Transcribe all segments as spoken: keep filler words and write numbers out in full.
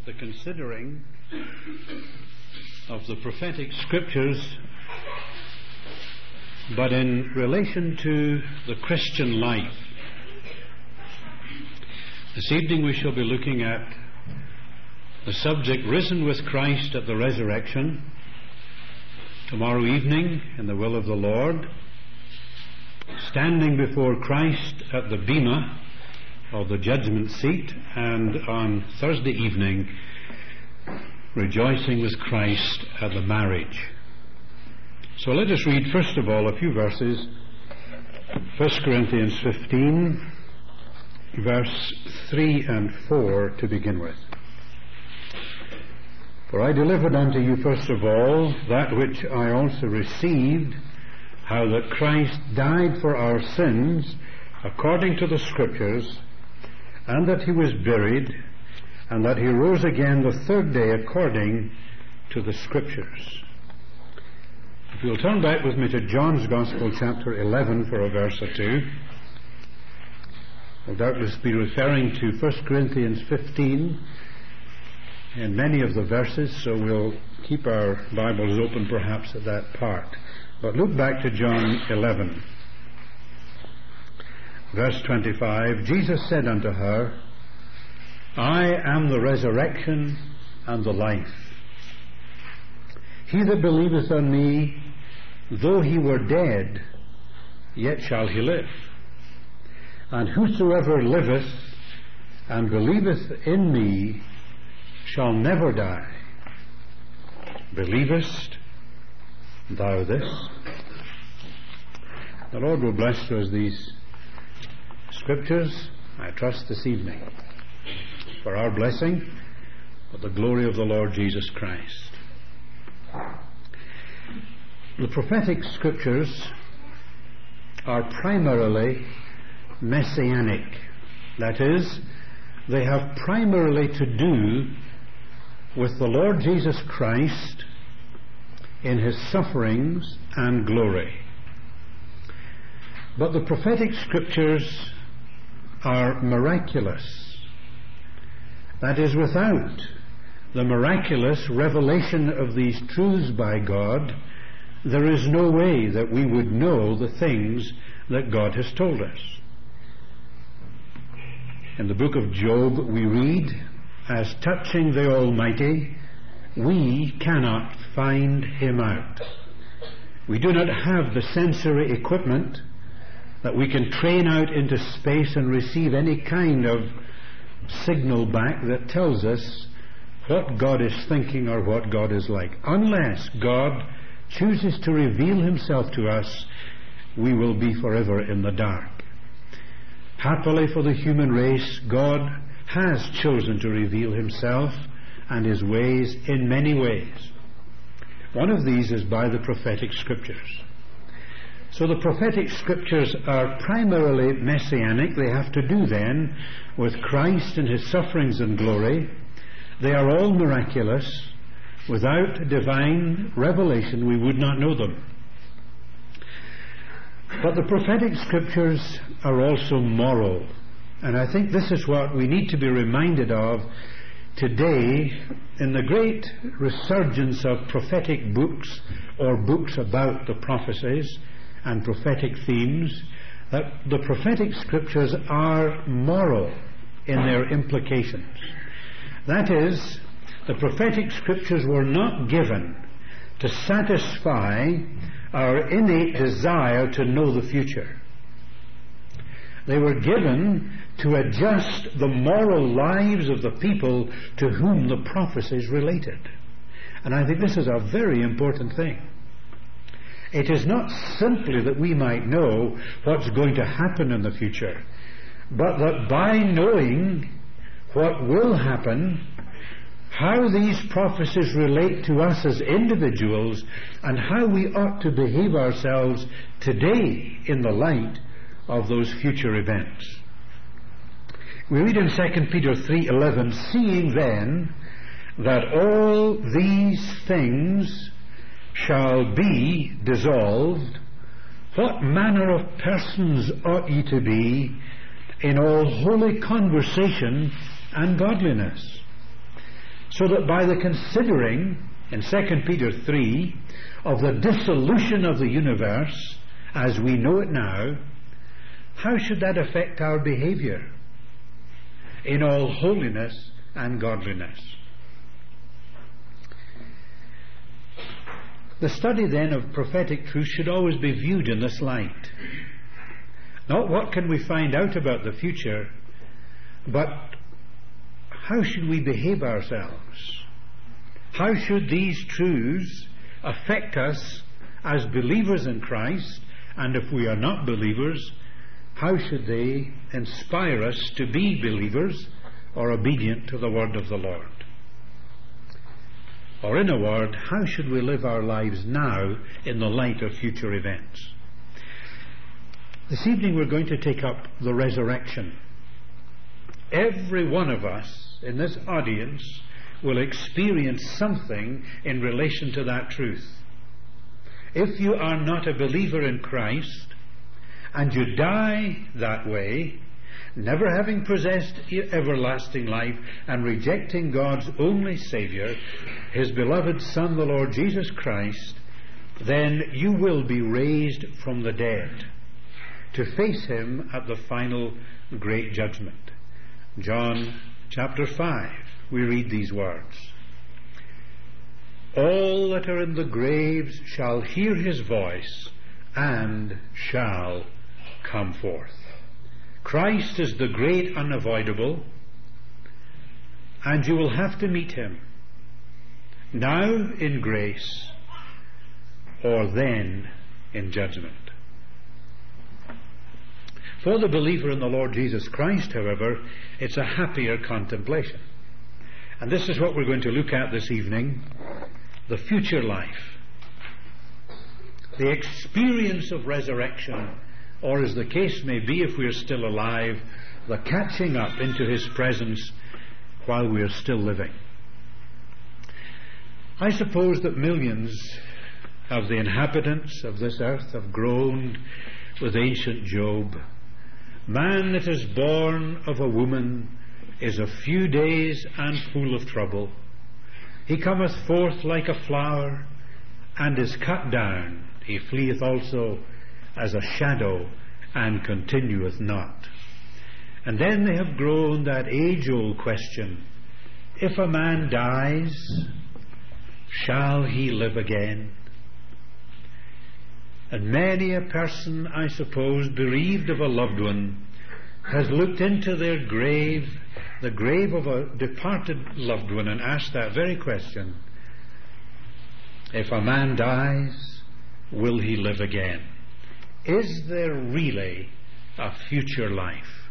the considering of the prophetic scriptures, but in relation to the Christian life. This evening we shall be looking at the subject, risen with Christ at the resurrection. Tomorrow evening, in the will of the Lord, standing before Christ at the bema of the judgment seat, and on Thursday evening, rejoicing with Christ at the marriage. So let us read first of all a few verses. First Corinthians fifteen, verse three and four to begin with. For I delivered unto you first of all that which I also received, how that Christ died for our sins according to the Scriptures, and that he was buried, and that he rose again the third day according to the Scriptures. If you'll turn back with me to John's Gospel, chapter eleven, for a verse or two. I'll doubtless be referring to First Corinthians fifteen in many of the verses, so we'll keep our Bibles open perhaps at that part. But look back to John eleven. Verse twenty-five, Jesus said unto her, I am the resurrection and the life. He that believeth on me, though he were dead, yet shall he live. And whosoever liveth and believeth in me shall never die. Believest thou this? The Lord will bless to us these Scriptures, I trust, this evening, for our blessing, for the glory of the Lord Jesus Christ. The prophetic Scriptures are primarily messianic. That is, they have primarily to do with the Lord Jesus Christ in his sufferings and glory. But the prophetic Scriptures are miraculous. That is, without the miraculous revelation of these truths by God, there is no way that we would know the things that God has told us. In the book of Job we read, as touching the Almighty, we cannot find him out. We do not have the sensory equipment that we can train out into space and receive any kind of signal back that tells us what God is thinking or what God is like. Unless God chooses to reveal himself to us, we will be forever in the dark. Happily for the human race, God has chosen to reveal himself and his ways in many ways. One of these is by the prophetic Scriptures. So the prophetic Scriptures are primarily messianic. They have to do then with Christ and his sufferings and glory. They are all miraculous. Without divine revelation, we would not know them. But the prophetic Scriptures are also moral. And I think this is what we need to be reminded of today in the great resurgence of prophetic books or books about the prophecies and prophetic themes, that the prophetic Scriptures are moral in their implications. That is, the prophetic Scriptures were not given to satisfy our innate desire to know the future. They were given to adjust the moral lives of the people to whom the prophecies related. And I think this is a very important thing. It is not simply that we might know what's going to happen in the future, but that by knowing what will happen, how these prophecies relate to us as individuals, and how we ought to behave ourselves today in the light of those future events. We read in Second Peter three eleven, seeing then that all these things shall be dissolved, what manner of persons ought ye to be in all holy conversation and godliness? So that by the considering in Second Peter three of the dissolution of the universe as we know it now, how should that affect our behavior in all holiness and godliness? The study then of prophetic truth should always be viewed in this light. Not what can we find out about the future, but how should we behave ourselves? How should these truths affect us as believers in Christ? And if we are not believers, how should they inspire us to be believers or obedient to the word of the Lord? Or in a word, how should we live our lives now in the light of future events? This evening we're going to take up the resurrection. Every one of us in this audience will experience something in relation to that truth. If you are not a believer in Christ, and you die that way, never having possessed everlasting life and rejecting God's only Saviour, His beloved Son, the Lord Jesus Christ, then you will be raised from the dead to face Him at the final great judgment. John chapter five, we read these words. All that are in the graves shall hear His voice and shall come forth. Christ is the great unavoidable, and you will have to meet Him, now in grace or then in judgment. For the believer in the Lord Jesus Christ, however, it's a happier contemplation. And this is what we're going to look at this evening, the future life. The experience of resurrection, or as the case may be if we are still alive, the catching up into His presence while we are still living. I suppose that millions of the inhabitants of this earth have groaned with ancient Job. Man that is born of a woman is of few days and full of trouble. He cometh forth like a flower and is cut down. He fleeth also as a shadow and continueth not. And then they have grown that age-old question, if a man dies, shall he live again? And many a person, I suppose, bereaved of a loved one, has looked into their grave, the grave of a departed loved one, and asked that very question, if a man dies, will he live again? Is there really a future life?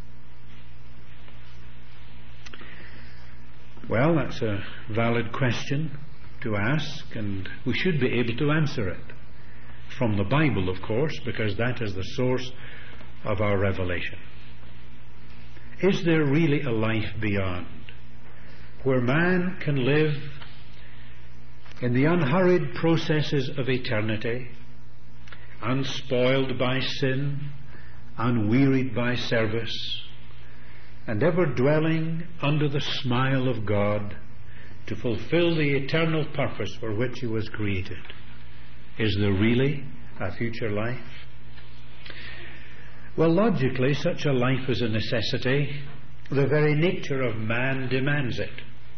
Well, that's a valid question to ask, and we should be able to answer it. From the Bible, of course, because that is the source of our revelation. Is there really a life beyond, where man can live in the unhurried processes of eternity, unspoiled by sin, unwearied by service, and ever dwelling under the smile of God to fulfill the eternal purpose for which he was created? Is there really a future life? Well, logically, such a life is a necessity. The very nature of man demands it.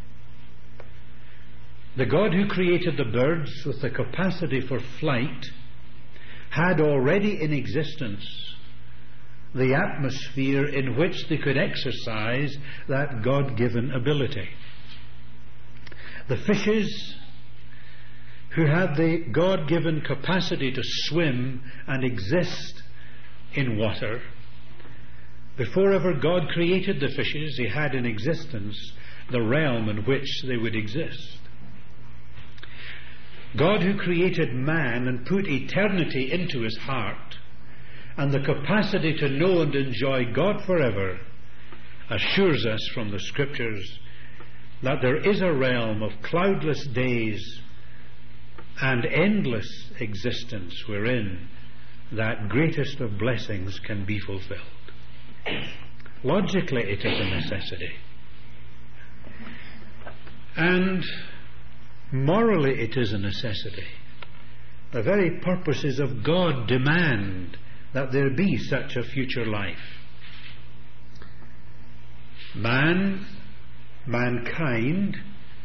The God who created the birds with the capacity for flight had already in existence the atmosphere in which they could exercise that God-given ability. The fishes who had the God-given capacity to swim and exist in water, before ever God created the fishes, he had in existence the realm in which they would exist. God who created man and put eternity into his heart and the capacity to know and enjoy God forever assures us from the Scriptures that there is a realm of cloudless days and endless existence wherein that greatest of blessings can be fulfilled. Logically, it is a necessity. And morally it is a necessity. The very purposes of God demand that there be such a future life. Man, mankind,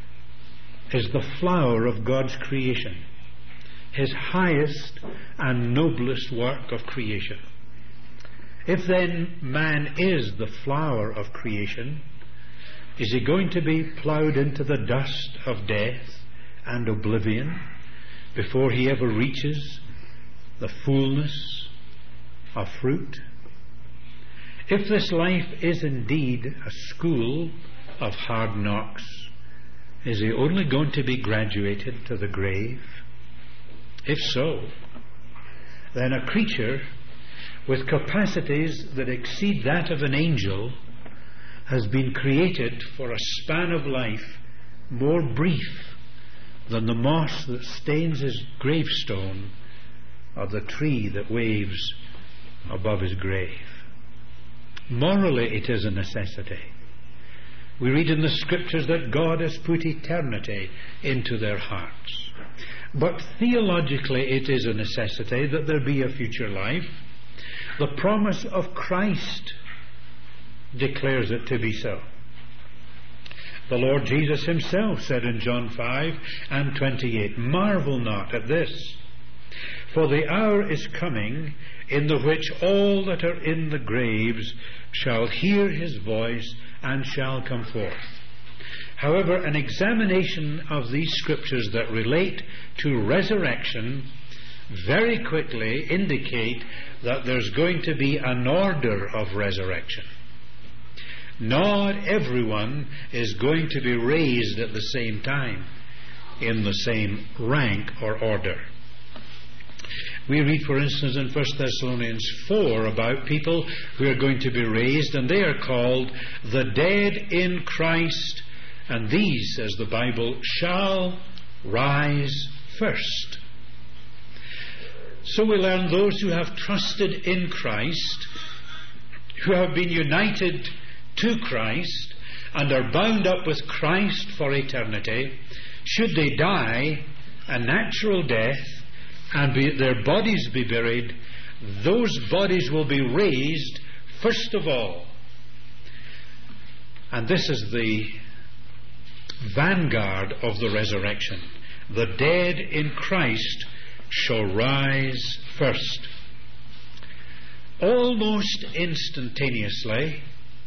is the flower of God's creation, His highest and noblest work of creation. If then man is the flower of creation, is he going to be ploughed into the dust of death and oblivion before he ever reaches the fullness of fruit? If this life is indeed a school of hard knocks, is he only going to be graduated to the grave? If so, then a creature with capacities that exceed that of an angel has been created for a span of life more brief than the moss that stains his gravestone or the tree that waves above his grave. Morally it is a necessity. We read in the Scriptures that God has put eternity into their hearts. But theologically it is a necessity that there be a future life. The promise of Christ declares it to be so. The Lord Jesus Himself said in John five and twenty-eight, "Marvel not at this, for the hour is coming in the which all that are in the graves shall hear His voice and shall come forth." However, an examination of these Scriptures that relate to resurrection very quickly indicate that there's going to be an order of resurrection. Not everyone is going to be raised at the same time in the same rank or order. We read, for instance, in First Thessalonians four about people who are going to be raised, and they are called the dead in Christ, and these, says the Bible, shall rise first. So we learn those who have trusted in Christ, who have been united to Christ, and are bound up with Christ for eternity, should they die a natural death and be, their bodies be buried, those bodies will be raised first of all. And this is the vanguard of the resurrection. The dead in Christ shall rise first. Almost instantaneously,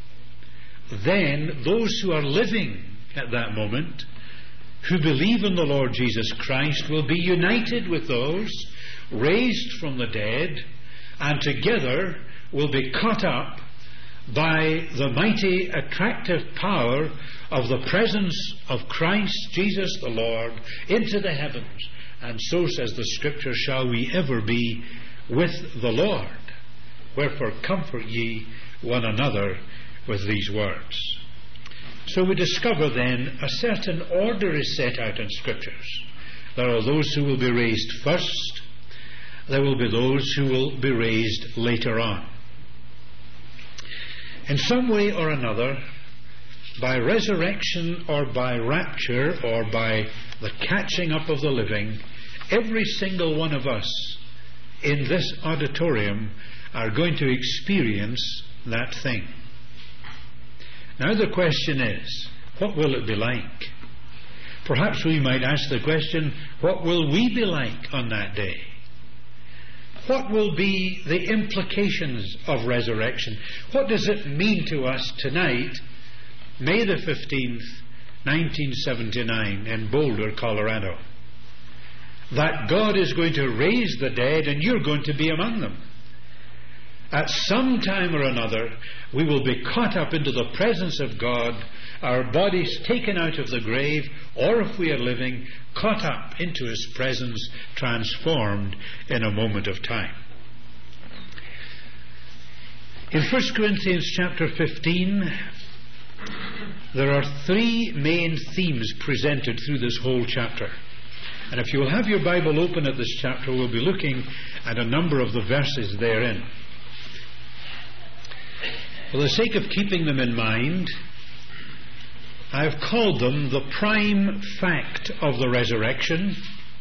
then those who are living at that moment, who believe in the Lord Jesus Christ, will be united with those raised from the dead, and together will be caught up by the mighty attractive power of the presence of Christ Jesus the Lord into the heavens. And so, says the Scripture, shall we ever be with the Lord. Wherefore comfort ye one another with these words. So we discover then a certain order is set out in Scriptures. There are those who will be raised first. There will be those who will be raised later on. In some way or another, by resurrection or by rapture or by the catching up of the living, every single one of us in this auditorium are going to experience that thing. Now the question is, what will it be like? Perhaps we might ask the question, what will we be like on that day? What will be the implications of resurrection? What does it mean to us tonight, May the fifteenth, nineteen seventy-nine, in Boulder, Colorado, that God is going to raise the dead and you're going to be among them? At some time or another, we will be caught up into the presence of God, our bodies taken out of the grave, or if we are living, caught up into His presence, transformed in a moment of time. In First Corinthians chapter fifteen, there are three main themes presented through this whole chapter. And if you will have your Bible open at this chapter, we'll be looking at a number of the verses therein. For the sake of keeping them in mind, I've called them the prime fact of the resurrection,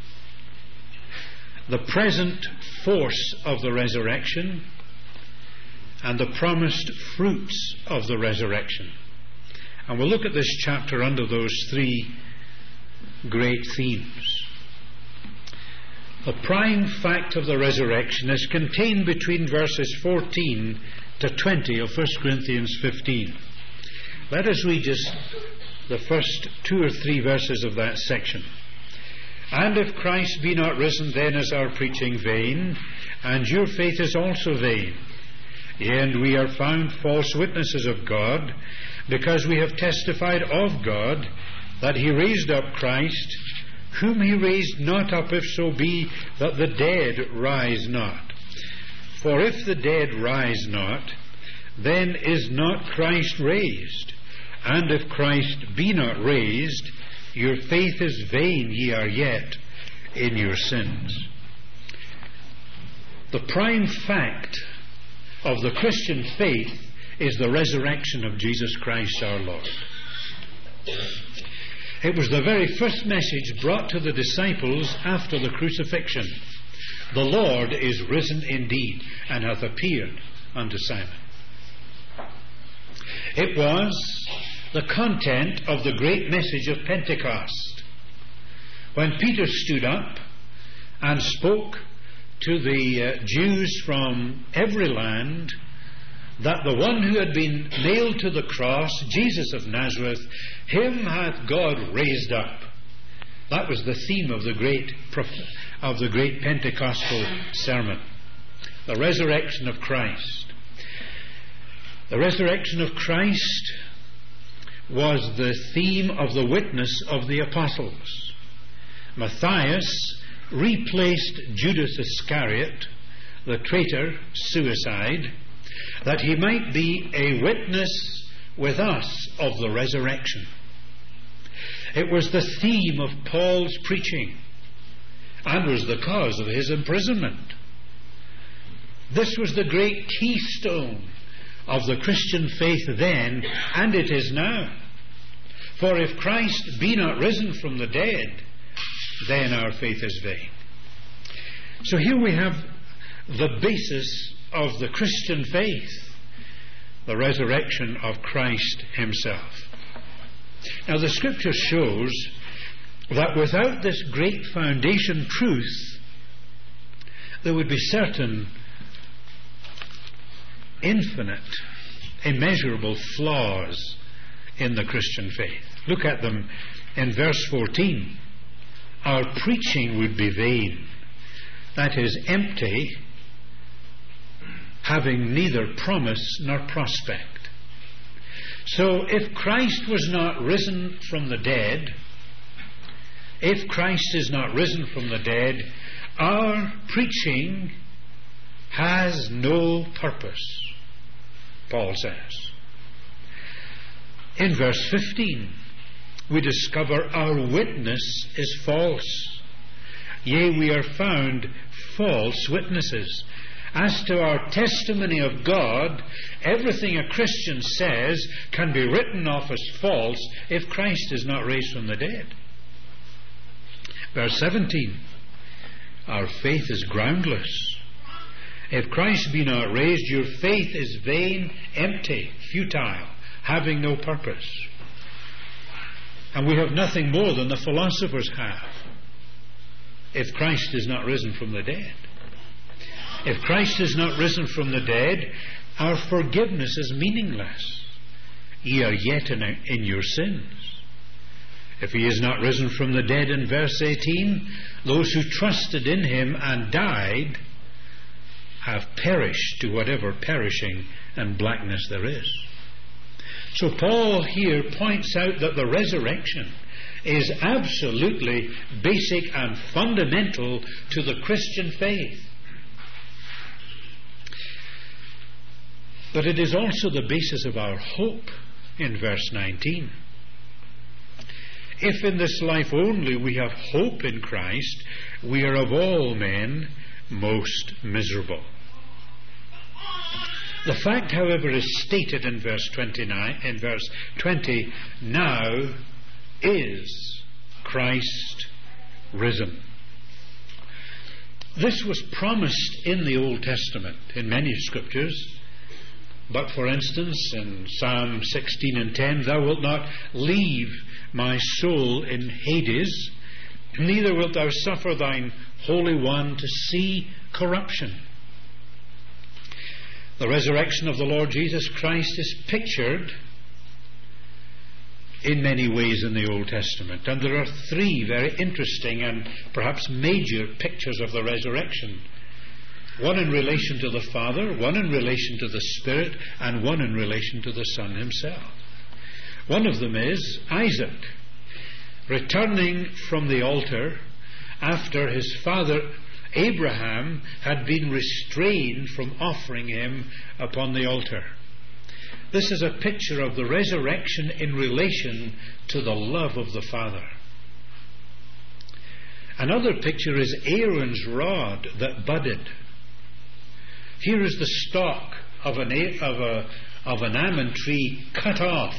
the present force of the resurrection, and the promised fruits of the resurrection. And we'll look at this chapter under those three great themes. The prime fact of the resurrection is contained between verses fourteen to twenty of First Corinthians fifteen. Let us read just the first two or three verses of that section. And if Christ be not risen, then is our preaching vain, and your faith is also vain. Yea, and we are found false witnesses of God, because we have testified of God that he raised up Christ, whom he raised not up, if so be that the dead rise not. For if the dead rise not, then is not Christ raised. And if Christ be not raised, your faith is vain, ye are yet in your sins. The prime fact of the Christian faith is the resurrection of Jesus Christ our Lord. It was the very first message brought to the disciples after the crucifixion. The Lord is risen indeed, and hath appeared unto Simon. It was the content of the great message of Pentecost, when Peter stood up and spoke to the uh, Jews from every land that the one who had been nailed to the cross, Jesus of Nazareth, him hath God raised up. That was the theme of the great of the great Pentecostal sermon. The resurrection of Christ. The resurrection of Christ was the theme of the witness of the apostles. Matthias replaced Judas Iscariot, the traitor, suicide, that he might be a witness with us of the resurrection. It was the theme of Paul's preaching and was the cause of his imprisonment. This was the great keystone of the Christian faith then, and it is now. For if Christ be not risen from the dead, then our faith is vain. So here we have the basis of the Christian faith, the resurrection of Christ himself. Now the Scripture shows that without this great foundation truth, there would be certain infinite, immeasurable flaws in the Christian faith. Look at them in verse fourteen. Our preaching would be vain, that is, empty, having neither promise nor prospect. So if Christ was not risen from the dead, if Christ is not risen from the dead, our preaching has no purpose, Paul says. In verse fifteen, we discover our witness is false. Yea, we are found false witnesses. As to our testimony of God, everything a Christian says can be written off as false if Christ is not raised from the dead. Verse seventeen, our faith is groundless. If Christ be not raised, your faith is vain, empty, futile, having no purpose. And we have nothing more than the philosophers have. If Christ is not risen from the dead. If Christ is not risen from the dead, our forgiveness is meaningless. Ye are yet in, a, in your sins. If he is not risen from the dead in verse eighteen, those who trusted in him and died have perished to whatever perishing and blackness there is. So Paul here points out that the resurrection is absolutely basic and fundamental to the Christian faith. But it is also the basis of our hope in verse nineteen. If in this life only we have hope in Christ, we are of all men most miserable. The fact, however, is stated in verse twenty-nine, in verse twenty, now is Christ risen. This was promised in the Old Testament in many scriptures. But for instance, in Psalm sixteen and ten, thou wilt not leave my soul in Hades, neither wilt thou suffer thine Holy One to see corruption. The resurrection of the Lord Jesus Christ is pictured in many ways in the Old Testament. And there are three very interesting and perhaps major pictures of the resurrection. One in relation to the Father, one in relation to the Spirit, and one in relation to the Son himself. One of them is Isaac, returning from the altar after his father Abraham had been restrained from offering him upon the altar. This is a picture of the resurrection in relation to the love of the Father. Another picture is Aaron's rod that budded. Here is the stalk of an, of a, of an almond tree cut off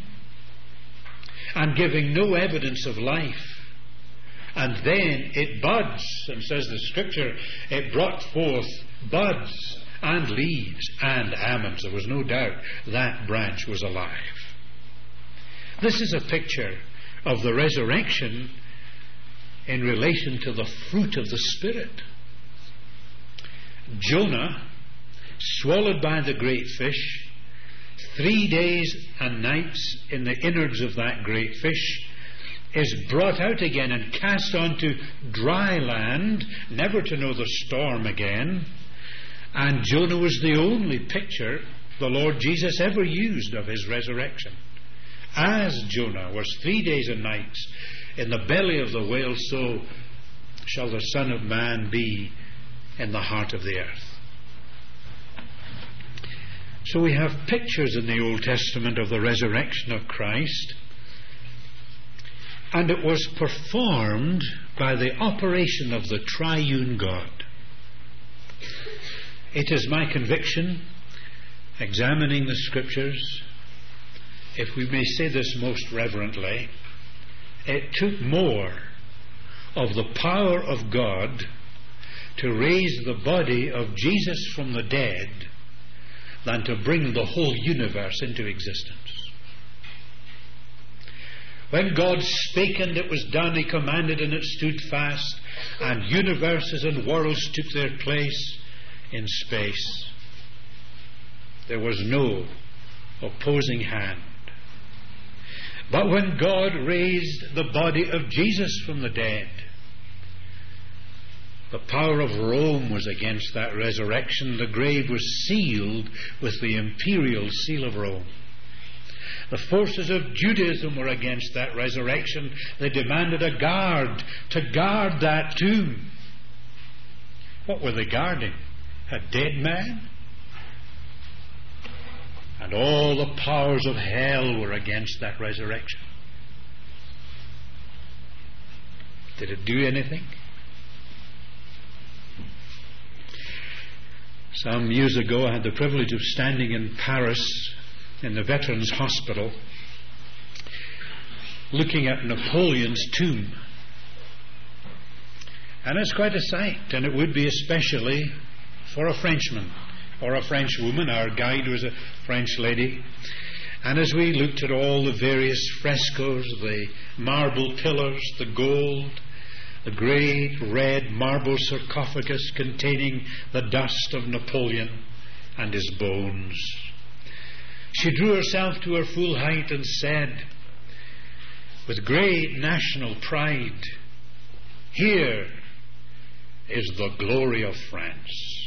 and giving no evidence of life. And then it buds, and says the Scripture, it brought forth buds and leaves and almonds. There was no doubt that branch was alive. This is a picture of the resurrection in relation to the fruit of the Spirit. Jonah, swallowed by the great fish, three days and nights in the innards of that great fish, is brought out again and cast onto dry land, never to know the storm again. And Jonah was the only picture the Lord Jesus ever used of his resurrection. As Jonah was three days and nights in the belly of the whale, so shall the Son of Man be in the heart of the earth. So we have pictures in the Old Testament of the resurrection of Christ, and it was performed by the operation of the triune God. It is my conviction, examining the Scriptures, if we may say this most reverently, it took more of the power of God to raise the body of Jesus from the dead than to bring the whole universe into existence. When God spake and it was done, He commanded and it stood fast, and universes and worlds took their place in space. There was no opposing hand. But when God raised the body of Jesus from the dead, the power of Rome was against that resurrection. The grave was sealed with the imperial seal of Rome. The forces of Judaism were against that resurrection. They demanded a guard to guard that tomb. What were they guarding? A dead man? And all the powers of hell were against that resurrection. Did it do anything? Some years ago, I had the privilege of standing in Paris in the Veterans Hospital looking at Napoleon's tomb. And it's quite a sight, and it would be especially for a Frenchman or a French woman. Our guide was a French lady. And as we looked at all the various frescoes, the marble pillars, the gold, the great red marble sarcophagus containing the dust of Napoleon and his bones, she drew herself to her full height and said, with great national pride, "Here is the glory of France."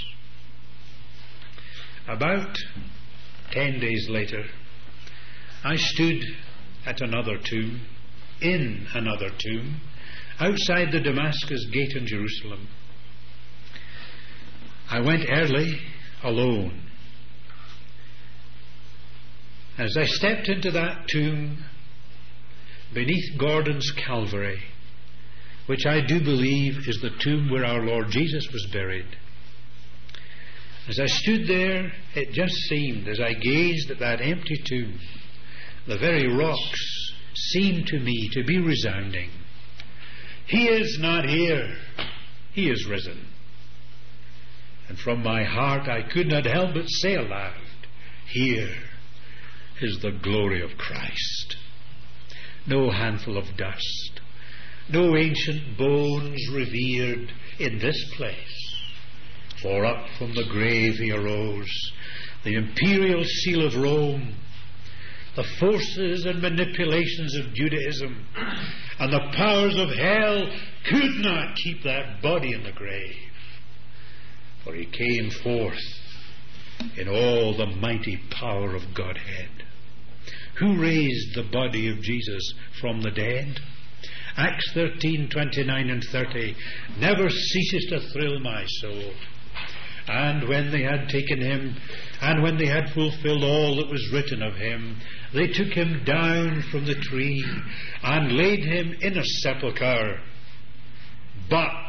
About ten days later, I stood at another tomb, in another tomb, outside the Damascus gate in Jerusalem. I went early, alone. As I stepped into that tomb, beneath Gordon's Calvary, which I do believe is the tomb where our Lord Jesus was buried, As I stood there, it just seemed, as I gazed at that empty tomb, the very rocks seemed to me to be resounding. He is not here. He is risen. And from my heart I could not help but say aloud, here is the glory of Christ. No handful of dust, no ancient bones revered in this place. For up from the grave he arose, the imperial seal of Rome. The forces and manipulations of Judaism and the powers of hell could not keep that body in the grave. For he came forth in all the mighty power of Godhead. Who raised the body of Jesus from the dead? Acts thirteen, twenty-nine and thirty never ceases to thrill my soul. And when they had taken him, and when they had fulfilled all that was written of him, they took him down from the tree and laid him in a sepulchre. But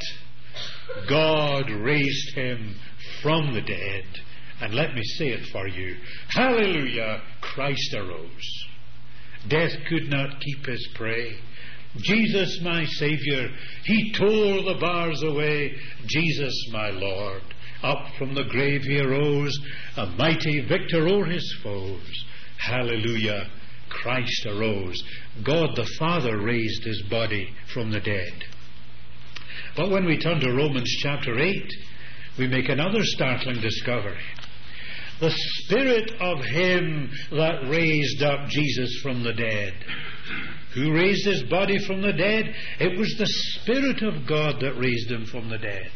God raised him from the dead. And let me say it for you. Hallelujah! Christ arose. Death could not keep his prey. Jesus, my Saviour, he tore the bars away. Jesus, my Lord, up from the grave he arose, a mighty victor o'er his foes. Hallelujah! Christ arose. God the Father raised his body from the dead. But when we turn to Romans chapter eight, we make another startling discovery. The Spirit of him that raised up Jesus from the dead. Who raised his body from the dead? It was the Spirit of God that raised him from the dead.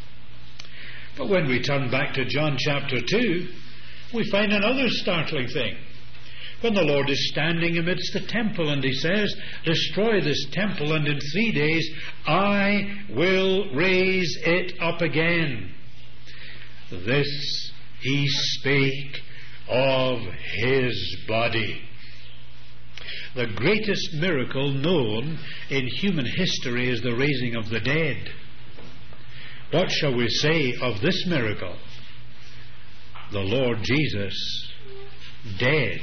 But when we turn back to John chapter two, we find another startling thing. When the Lord is standing amidst the temple and he says, destroy this temple and in three days I will raise it up again. This he spake of his body. The greatest miracle known in human history is the raising of the dead. What shall we say of this miracle? The Lord Jesus, dead,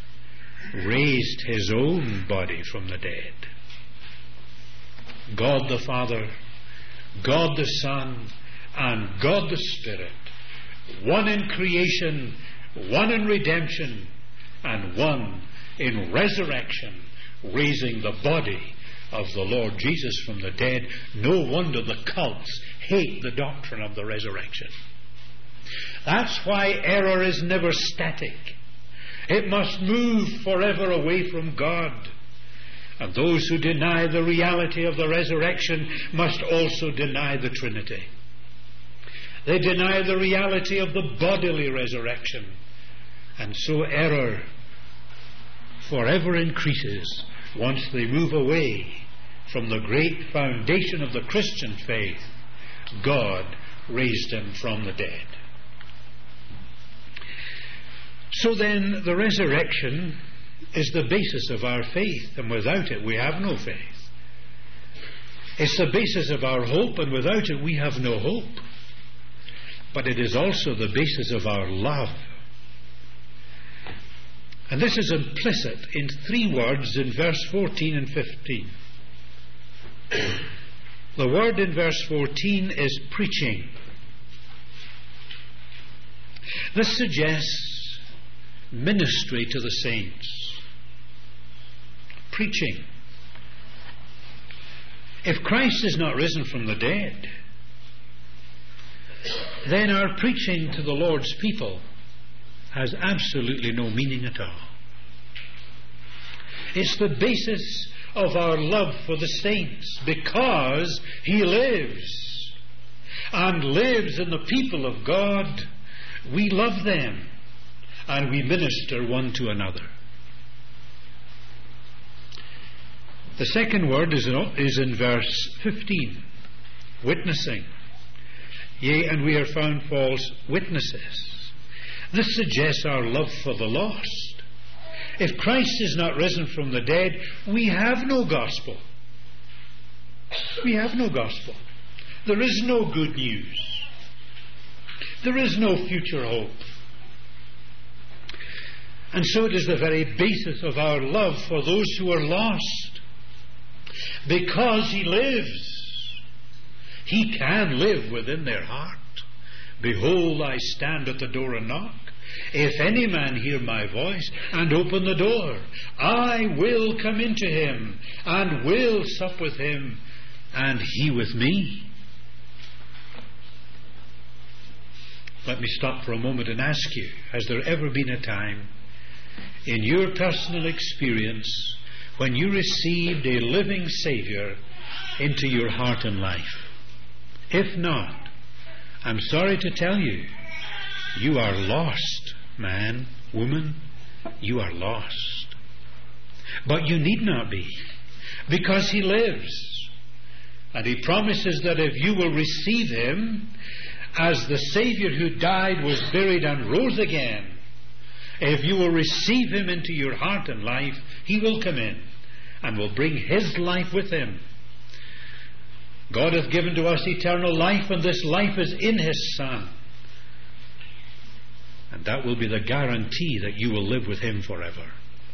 raised his own body from the dead. God the Father, God the Son, and God the Spirit, one in creation, one in redemption, and one in resurrection, raising the body of the Lord Jesus from the dead. No wonder the cults hate the doctrine of the resurrection. That's why error is never static. It must move forever away from God. And those who deny the reality of the resurrection must also deny the Trinity. They deny the reality of the bodily resurrection. And so error forever increases once they move away from the great foundation of the Christian faith. God raised him from the dead. So then, the resurrection is the basis of our faith, and without it we have no faith. It's the basis of our hope, and without it we have no hope. But it is also the basis of our love. And this is implicit in three words in verse fourteen and fifteen. The word in verse fourteen is preaching. This suggests ministry to the saints. Preaching. If Christ is not risen from the dead, then our preaching to the Lord's people has absolutely no meaning at all. It's the basis of our love for the saints, because he lives and lives in the people of God. We love them and we minister one to another. The second word is in, is in verse fifteen, witnessing. Yea, and we are found false witnesses. This suggests our love for the lost. If Christ is not risen from the dead, we have no gospel. We have no gospel. There is no good news. There is no future hope. And so it is the very basis of our love for those who are lost. Because He lives. He can live within their heart. Behold, I stand at the door and knock. If any man hear my voice and open the door, I will come into him and will sup with him and he with me. Let me stop for a moment and ask you, has there ever been a time in your personal experience when you received a living Savior into your heart and life? If not, I'm sorry to tell you, you are lost, man, woman, you are lost. But you need not be, because He lives. And He promises that if you will receive Him as the Savior who died, was buried, and rose again, if you will receive Him into your heart and life, He will come in and will bring His life with Him. God hath given to us eternal life, and this life is in His Son. And that will be the guarantee that you will live with Him forever.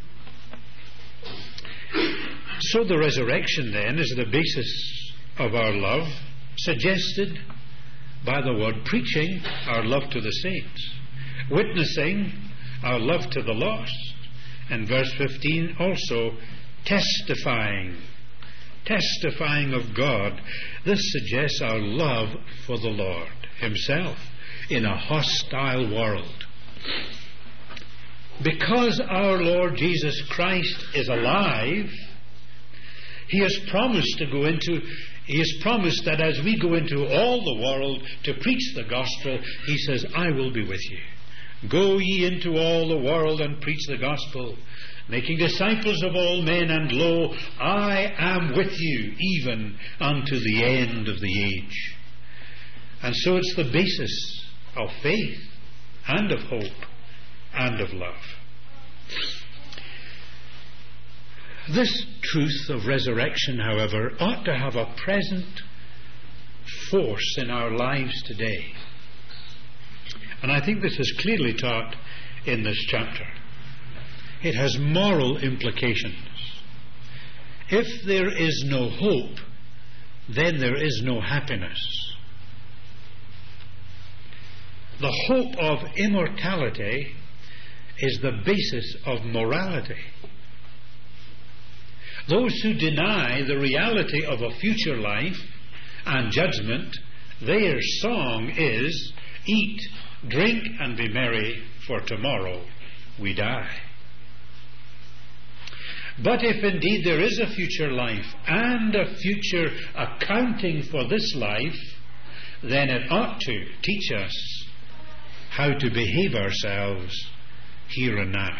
So the resurrection then is the basis of our love, suggested by the word preaching, our love to the saints, witnessing, our love to the lost, and verse fifteen also, testifying, testifying of God. This suggests our love for the Lord Himself in a hostile world. Because our Lord Jesus Christ is alive, He has promised to go into, He has promised that as we go into all the world to preach the gospel, He says, I will be with you. Go ye into all the world and preach the gospel, making disciples of all men, and lo, I am with you even unto the end of the age. And so it's the basis of faith and of hope and of love. This truth of resurrection, however, ought to have a present force in our lives today. And I think this is clearly taught in this chapter. It has moral implications. If there is no hope, then there is no happiness. The hope of immortality is the basis of morality. Those who deny the reality of a future life and judgment, their song is, eat, drink, and be merry, for tomorrow we die. But if indeed there is a future life and a future accounting for this life, then it ought to teach us how to behave ourselves here and now.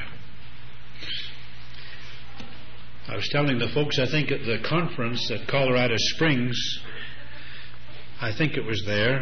I was telling the folks, I think at the conference at Colorado Springs, I think it was there,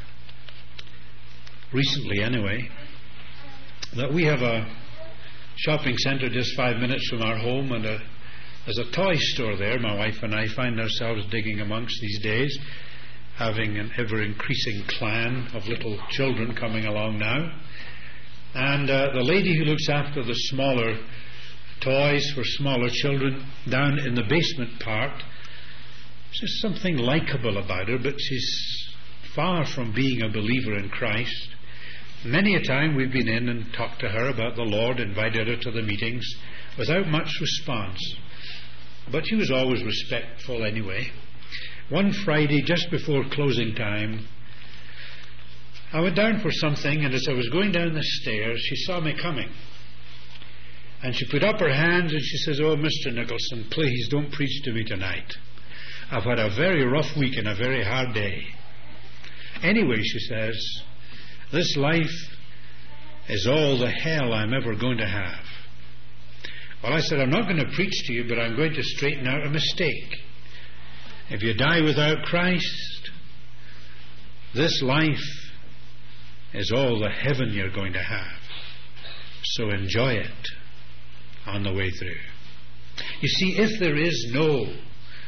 recently anyway, that we have a shopping centre just five minutes from our home, and a, there's a toy store there. My wife and I find ourselves digging amongst these days, having an ever-increasing clan of little children coming along now. And uh, the lady who looks after the smaller toys for smaller children down in the basement part, there's something likeable about her, but she's far from being a believer in Christ. Many a time we've been in and talked to her about the Lord, invited her to the meetings, without much response. But she was always respectful anyway. One Friday, just before closing time, I went down for something, and as I was going down the stairs, she saw me coming. And she put up her hands and she says, "Oh, Mister Nicholson, please don't preach to me tonight. I've had a very rough week and a very hard day. Anyway," she says, "this life is all the hell I'm ever going to have." Well, I said, "I'm not going to preach to you, but I'm going to straighten out a mistake. If you die without Christ, this life is all the heaven you're going to have. So enjoy it on the way through." You see, if there is no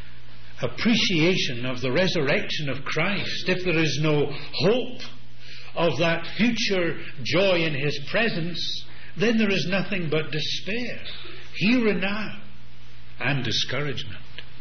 appreciation of the resurrection of Christ, if there is no hope of that future joy in His presence, then there is nothing but despair, here and now, and discouragement.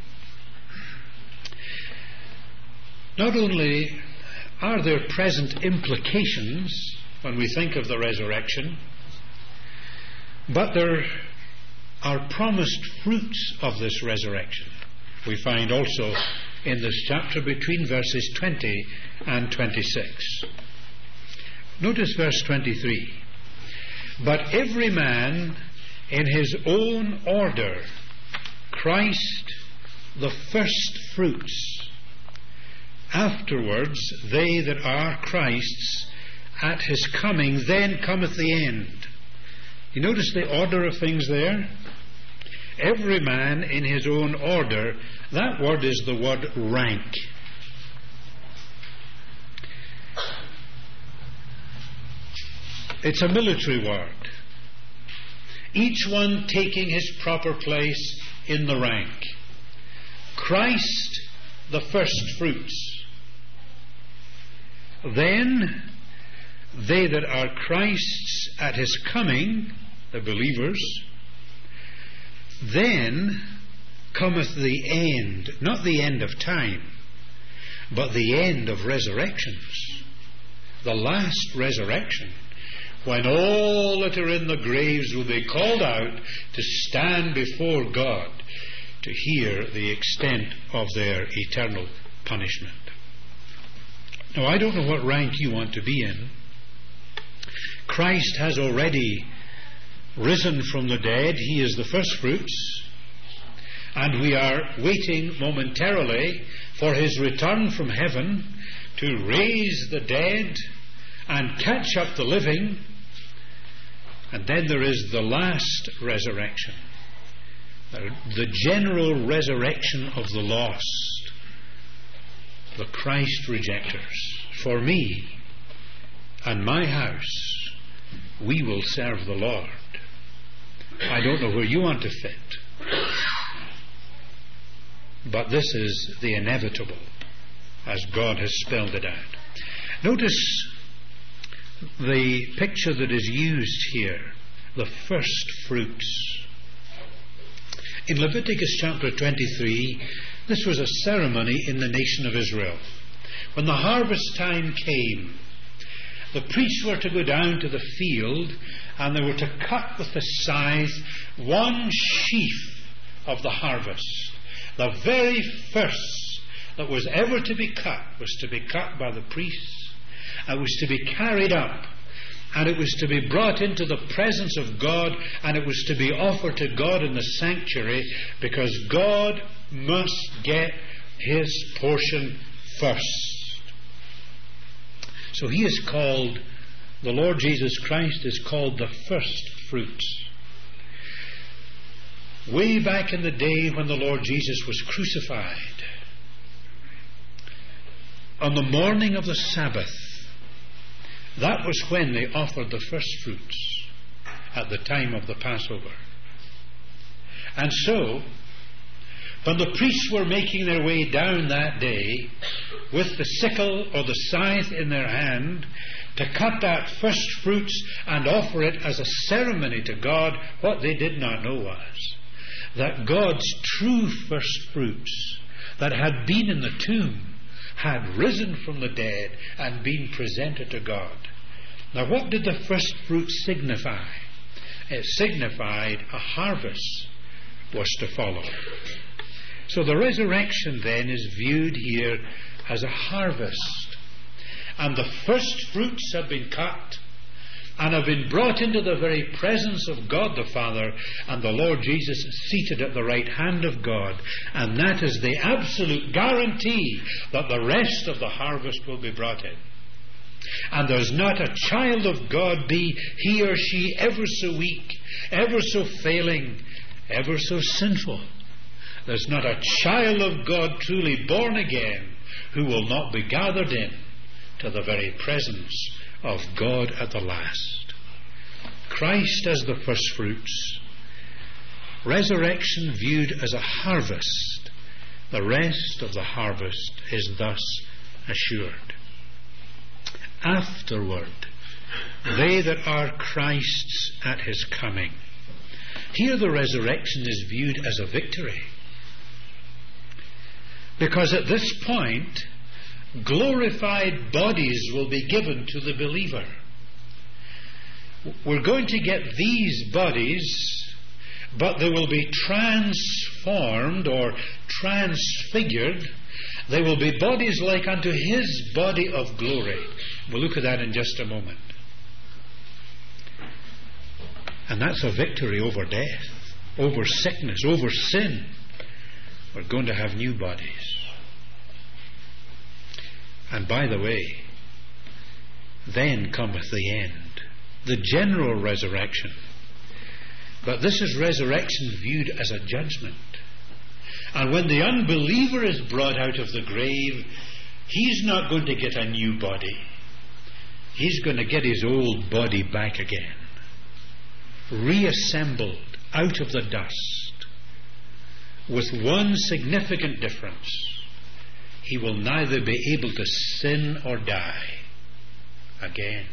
Not only are there present implications when we think of the resurrection, but there are promised fruits of this resurrection. We find also in this chapter between verses twenty and twenty-six. Notice verse twenty-three. But every man in his own order, Christ the first fruits. Afterwards, they that are Christ's at His coming, then cometh the end. You notice the order of things there? Every man in his own order. That word is the word rank. It's a military word. Each one taking his proper place in the rank. Christ the first fruits. Then they that are Christ's at His coming, the believers, then cometh the end, not the end of time, but the end of resurrections, the last resurrection, when all that are in the graves will be called out to stand before God to hear the extent of their eternal punishment. Now, I don't know what rank you want to be in. Christ has already risen from the dead. He is the first fruits. And we are waiting momentarily for His return from heaven to raise the dead and catch up the living. And then there is the last resurrection, the general resurrection of the lost, the Christ rejectors. For me and my house, we will serve the Lord. I don't know where you want to fit, but this is the inevitable, as God has spelled it out. Notice the picture that is used here, the first fruits. In Leviticus chapter twenty-three, this was a ceremony in the nation of Israel. When the harvest time came, the priests were to go down to the field and they were to cut with the scythe one sheaf of the harvest. The very first that was ever to be cut was to be cut by the priests. It was to be carried up, and it was to be brought into the presence of God, and it was to be offered to God in the sanctuary, because God must get His portion first. So He is called, the Lord Jesus Christ is called the first fruits. Way back in the day when the Lord Jesus was crucified, on the morning of the Sabbath, that was when they offered the first fruits at the time of the Passover. And so, when the priests were making their way down that day with the sickle or the scythe in their hand to cut that first fruits and offer it as a ceremony to God, what they did not know was that God's true first fruits that had been in the tomb had risen from the dead and been presented to God. Now, what did the first fruits signify? It signified a harvest was to follow. So the resurrection then is viewed here as a harvest. And the first fruits have been cut and have been brought into the very presence of God the Father, and the Lord Jesus is seated at the right hand of God. And that is the absolute guarantee that the rest of the harvest will be brought in. And there's not a child of God, be he or she ever so weak, ever so failing, ever so sinful, there's not a child of God truly born again who will not be gathered in to the very presence of God at the last. Christ as the first fruits. Resurrection viewed as a harvest. The rest of the harvest is thus assured. afterward, they that are Christ's at his coming. Here the resurrection is viewed as a victory. Because at this point, glorified bodies will be given to the believer. We're going to get these bodies, but they will be transformed or transfigured. They will be bodies like unto his body of glory. We'll look at that in just a moment. And that's a victory over death, over sickness, over sin. We're going to have new bodies. And by the way, then cometh the end, the general resurrection. But this is resurrection viewed as a judgment. And when the unbeliever is brought out of the grave, he's not going to get a new body. He's going to get his old body back again, reassembled out of the dust, with one significant difference. He will neither be able to sin or die again.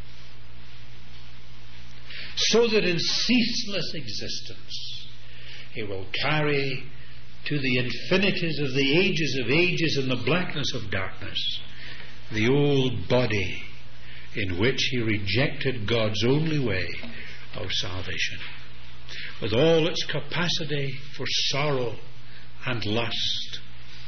So that in ceaseless existence he will carry to the infinities of the ages of ages in the blackness of darkness the old body in which he rejected God's only way of salvation, with all its capacity for sorrow and lust.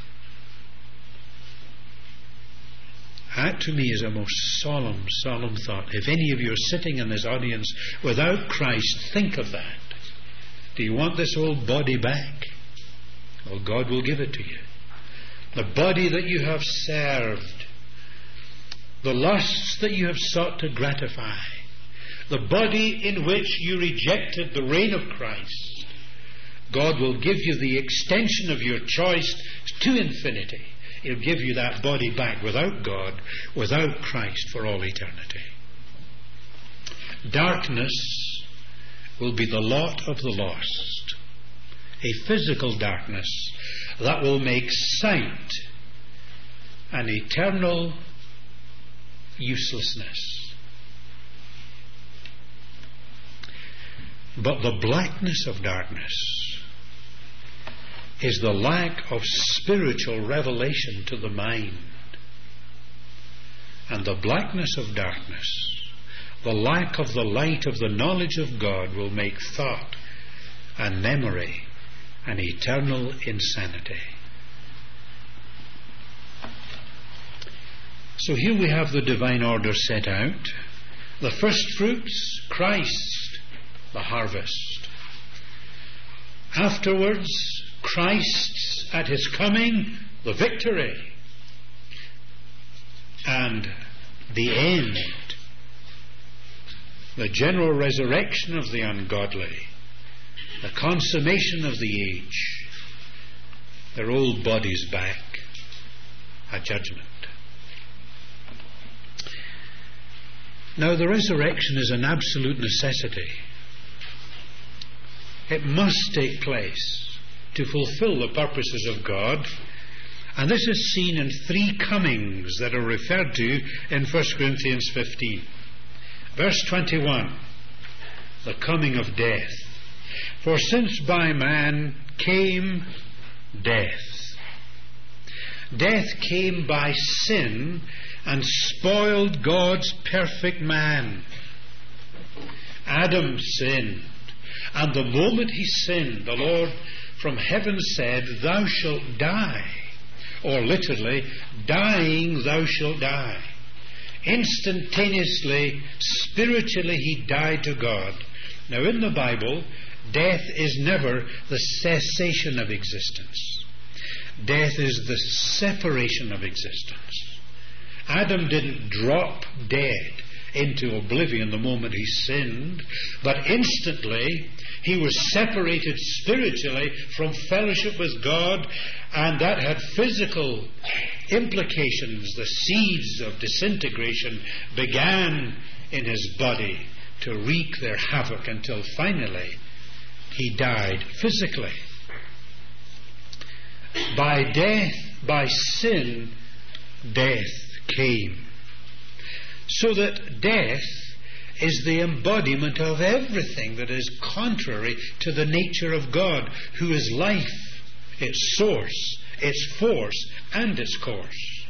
That to me is a most solemn, solemn thought. If any of you are sitting in this audience without Christ, think of that. Do you want this old body back? Well, God will give it to you. The body that you have served, the lusts that you have sought to gratify, the body in which you rejected the reign of Christ, God will give you the extension of your choice to infinity. He'll give you that body back without God, without Christ, for all eternity. Darkness will be the lot of the lost, a physical darkness that will make sight an eternal uselessness. But the blackness of darkness is the lack of spiritual revelation to the mind. And the blackness of darkness, the lack of the light of the knowledge of God, will make thought and memory an eternal insanity. So here we have the divine order set out. The first fruits, Christ, the harvest. Afterwards, Christ at his coming, the victory. And the end, the general resurrection of the ungodly, the consummation of the age, their old bodies back, a judgment. Now, the resurrection is an absolute necessity. It must take place to fulfill the purposes of God. And this is seen in three comings that are referred to in First Corinthians fifteen. Verse twenty-one, the coming of death. For since by man came death, death came by sin and spoiled God's perfect man. Adam sinned, and the moment he sinned, the Lord from heaven said, "Thou shalt die." Or literally, dying thou shalt die. Instantaneously, spiritually, he died to God. Now in the Bible, death is never the cessation of existence. Death is the separation of existence. Adam didn't drop dead into oblivion the moment he sinned, but instantly he was separated spiritually from fellowship with God, and that had physical implications. The seeds of disintegration began in his body to wreak their havoc until finally he died physically. By death, by sin, death came. So that death is the embodiment of everything that is contrary to the nature of God, who is life, its source, its force, and its course.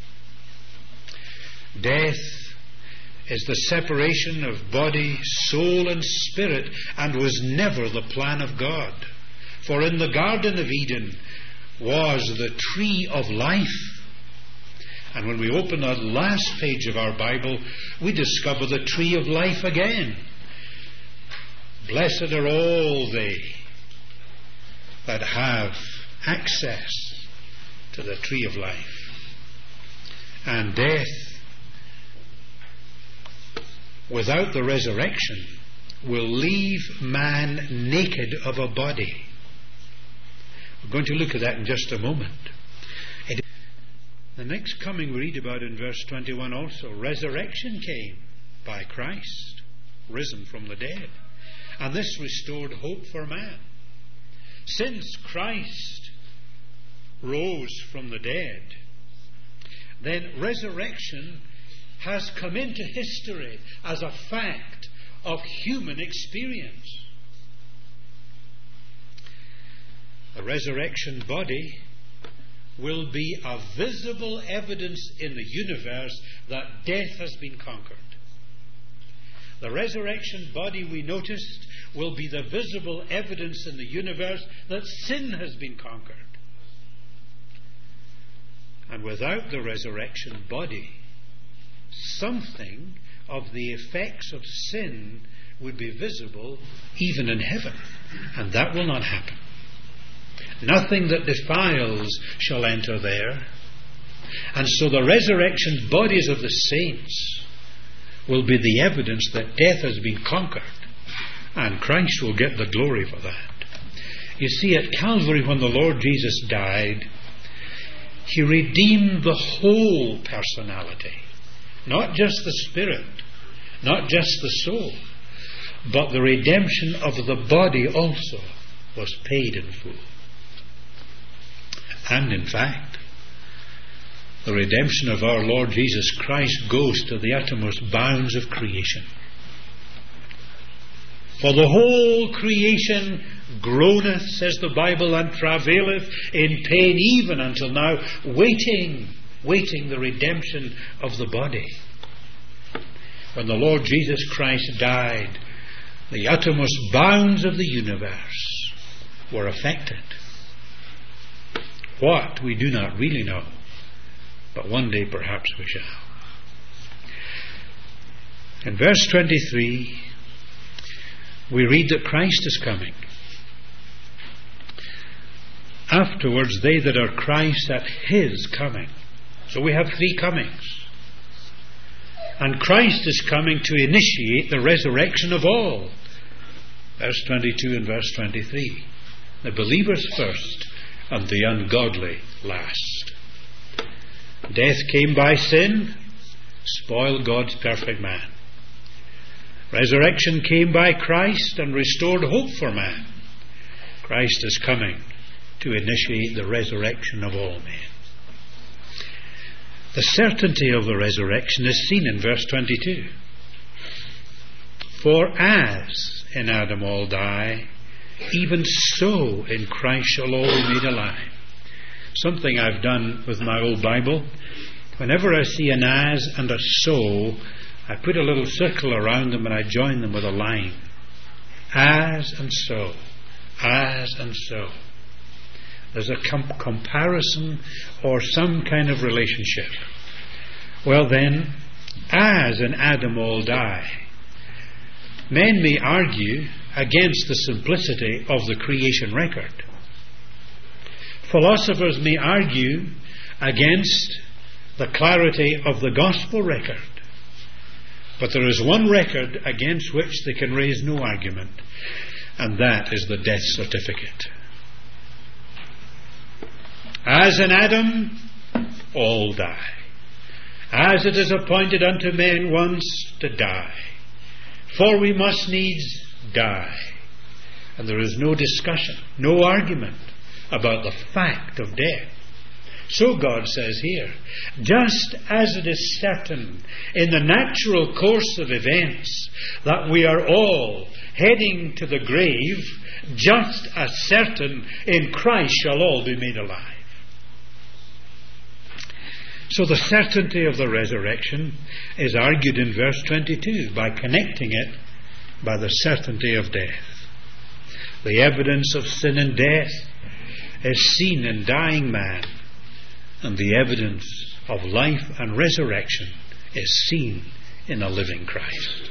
Death is the separation of body, soul, and spirit, and was never the plan of God. For in the Garden of Eden was the tree of life. And when we open that last page of our Bible, we discover the tree of life again. Blessed are all they that have access to the tree of life. And death, without the resurrection, will leave man naked of a body. We're going to look at that in just a moment. It, the next coming we read about in verse twenty-one also. Resurrection came by Christ, risen from the dead. And this restored hope for man. Since Christ rose from the dead, then resurrection has come into history as a fact of human experience. The resurrection body will be a visible evidence in the universe that death has been conquered. The resurrection body, we noticed, will be the visible evidence in the universe that sin has been conquered. And without the resurrection body, something of the effects of sin would be visible even in heaven. And that will not happen. Nothing that defiles shall enter there. And so the resurrection bodies of the saints will be the evidence that death has been conquered. And Christ will get the glory for that. You see, at Calvary, when the Lord Jesus died, He redeemed the whole personality. Not just the spirit, not just the soul, but the redemption of the body also was paid in full. And in fact, the redemption of our Lord Jesus Christ goes to the uttermost bounds of creation. For the whole creation groaneth, says the Bible, and travaileth in pain even until now, waiting, waiting the redemption of the body. When the Lord Jesus Christ died, the uttermost bounds of the universe were affected. What, we do not really know, but one day perhaps we shall. In verse twenty-three, we read that Christ is coming. Afterwards, they that are Christ at His coming. So we have three comings. And Christ is coming to initiate the resurrection of all. Verse twenty-two and verse twenty-three. The believers first, and the ungodly last. Death came by sin, spoiled God's perfect man. Resurrection came by Christ and restored hope for man. Christ is coming to initiate the resurrection of all men. The certainty of the resurrection is seen in verse twenty-two. For as in Adam all die, even so in Christ shall all be made alive. Something I've done with my old Bible. Whenever I see an as and a so, I put a little circle around them and I join them with a line. As and so. As and so. There's a com- comparison or some kind of relationship. Well then, as in Adam all die. Men may argue against the simplicity of the creation record. Philosophers may argue against the clarity of the gospel record. But there is one record against which they can raise no argument, and that is the death certificate. As in Adam, all die. As it is appointed unto men once to die. For we must needs die. And there is no discussion, no argument about the fact of death. So God says here, just as it is certain in the natural course of events that we are all heading to the grave, just as certain in Christ shall all be made alive. So the certainty of the resurrection is argued in verse twenty-two by connecting it by the certainty of death. The evidence of sin and death is seen in dying man, and the evidence of life and resurrection is seen in a living Christ.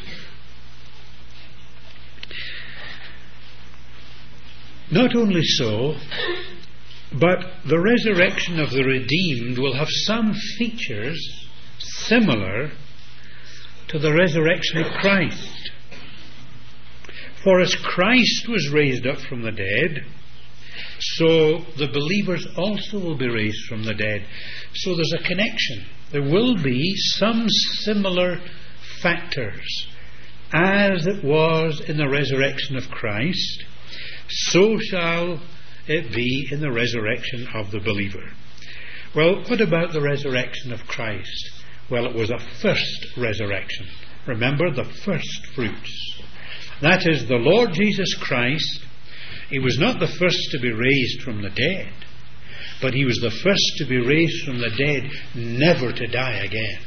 Not only so, but the resurrection of the redeemed will have some features similar to the resurrection of Christ. For as Christ was raised up from the dead, so the believers also will be raised from the dead. So there's a connection. There will be some similar factors. As it was in the resurrection of Christ, so shall it be in the resurrection of the believer. Well, what about the resurrection of Christ? Well, it was a first resurrection. Remember, the first fruits. That is, the Lord Jesus Christ, He was not the first to be raised from the dead, but He was the first to be raised from the dead, never to die again.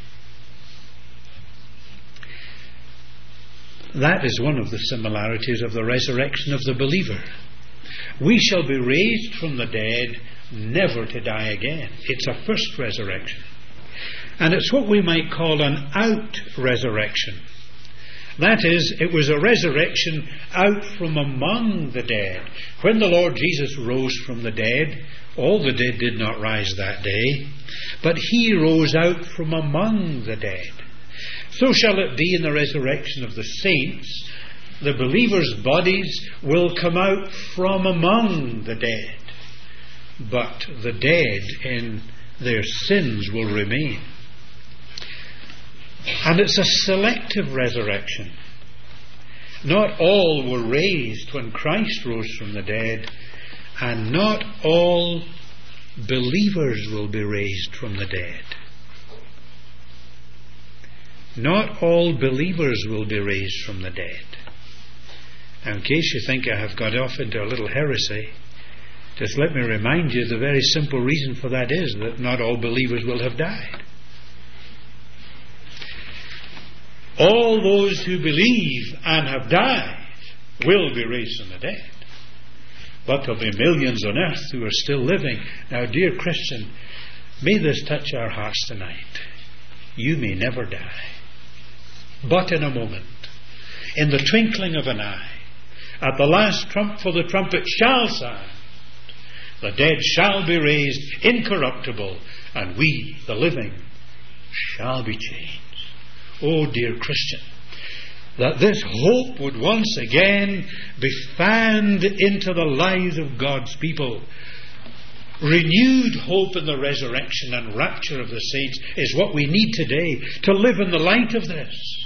That is one of the similarities of the resurrection of the believer. We shall be raised from the dead, never to die again. It's a first resurrection. And it's what we might call an out-resurrection. That is, it was a resurrection out from among the dead. When the Lord Jesus rose from the dead, all the dead did not rise that day, but He rose out from among the dead. So shall it be in the resurrection of the saints. The believers' bodies will come out from among the dead, but the dead in their sins will remain. And it's a selective resurrection. Not all were raised when Christ rose from the dead, and not all believers will be raised from the dead. Not all believers will be raised from the dead. Now, in case you think I have got off into a little heresy, just let me remind you the very simple reason for that is that not all believers will have died. All those who believe and have died will be raised from the dead. But there'll be millions on earth who are still living. Now, dear Christian, may this touch our hearts tonight. You may never die, but in a moment, in the twinkling of an eye, at the last trump, for the trumpet shall sound, the dead shall be raised incorruptible, and we, the living, shall be changed. Oh, dear Christian, that this hope would once again be fanned into the lives of God's people. Renewed hope in the resurrection and rapture of the saints is what we need today to live in the light of this.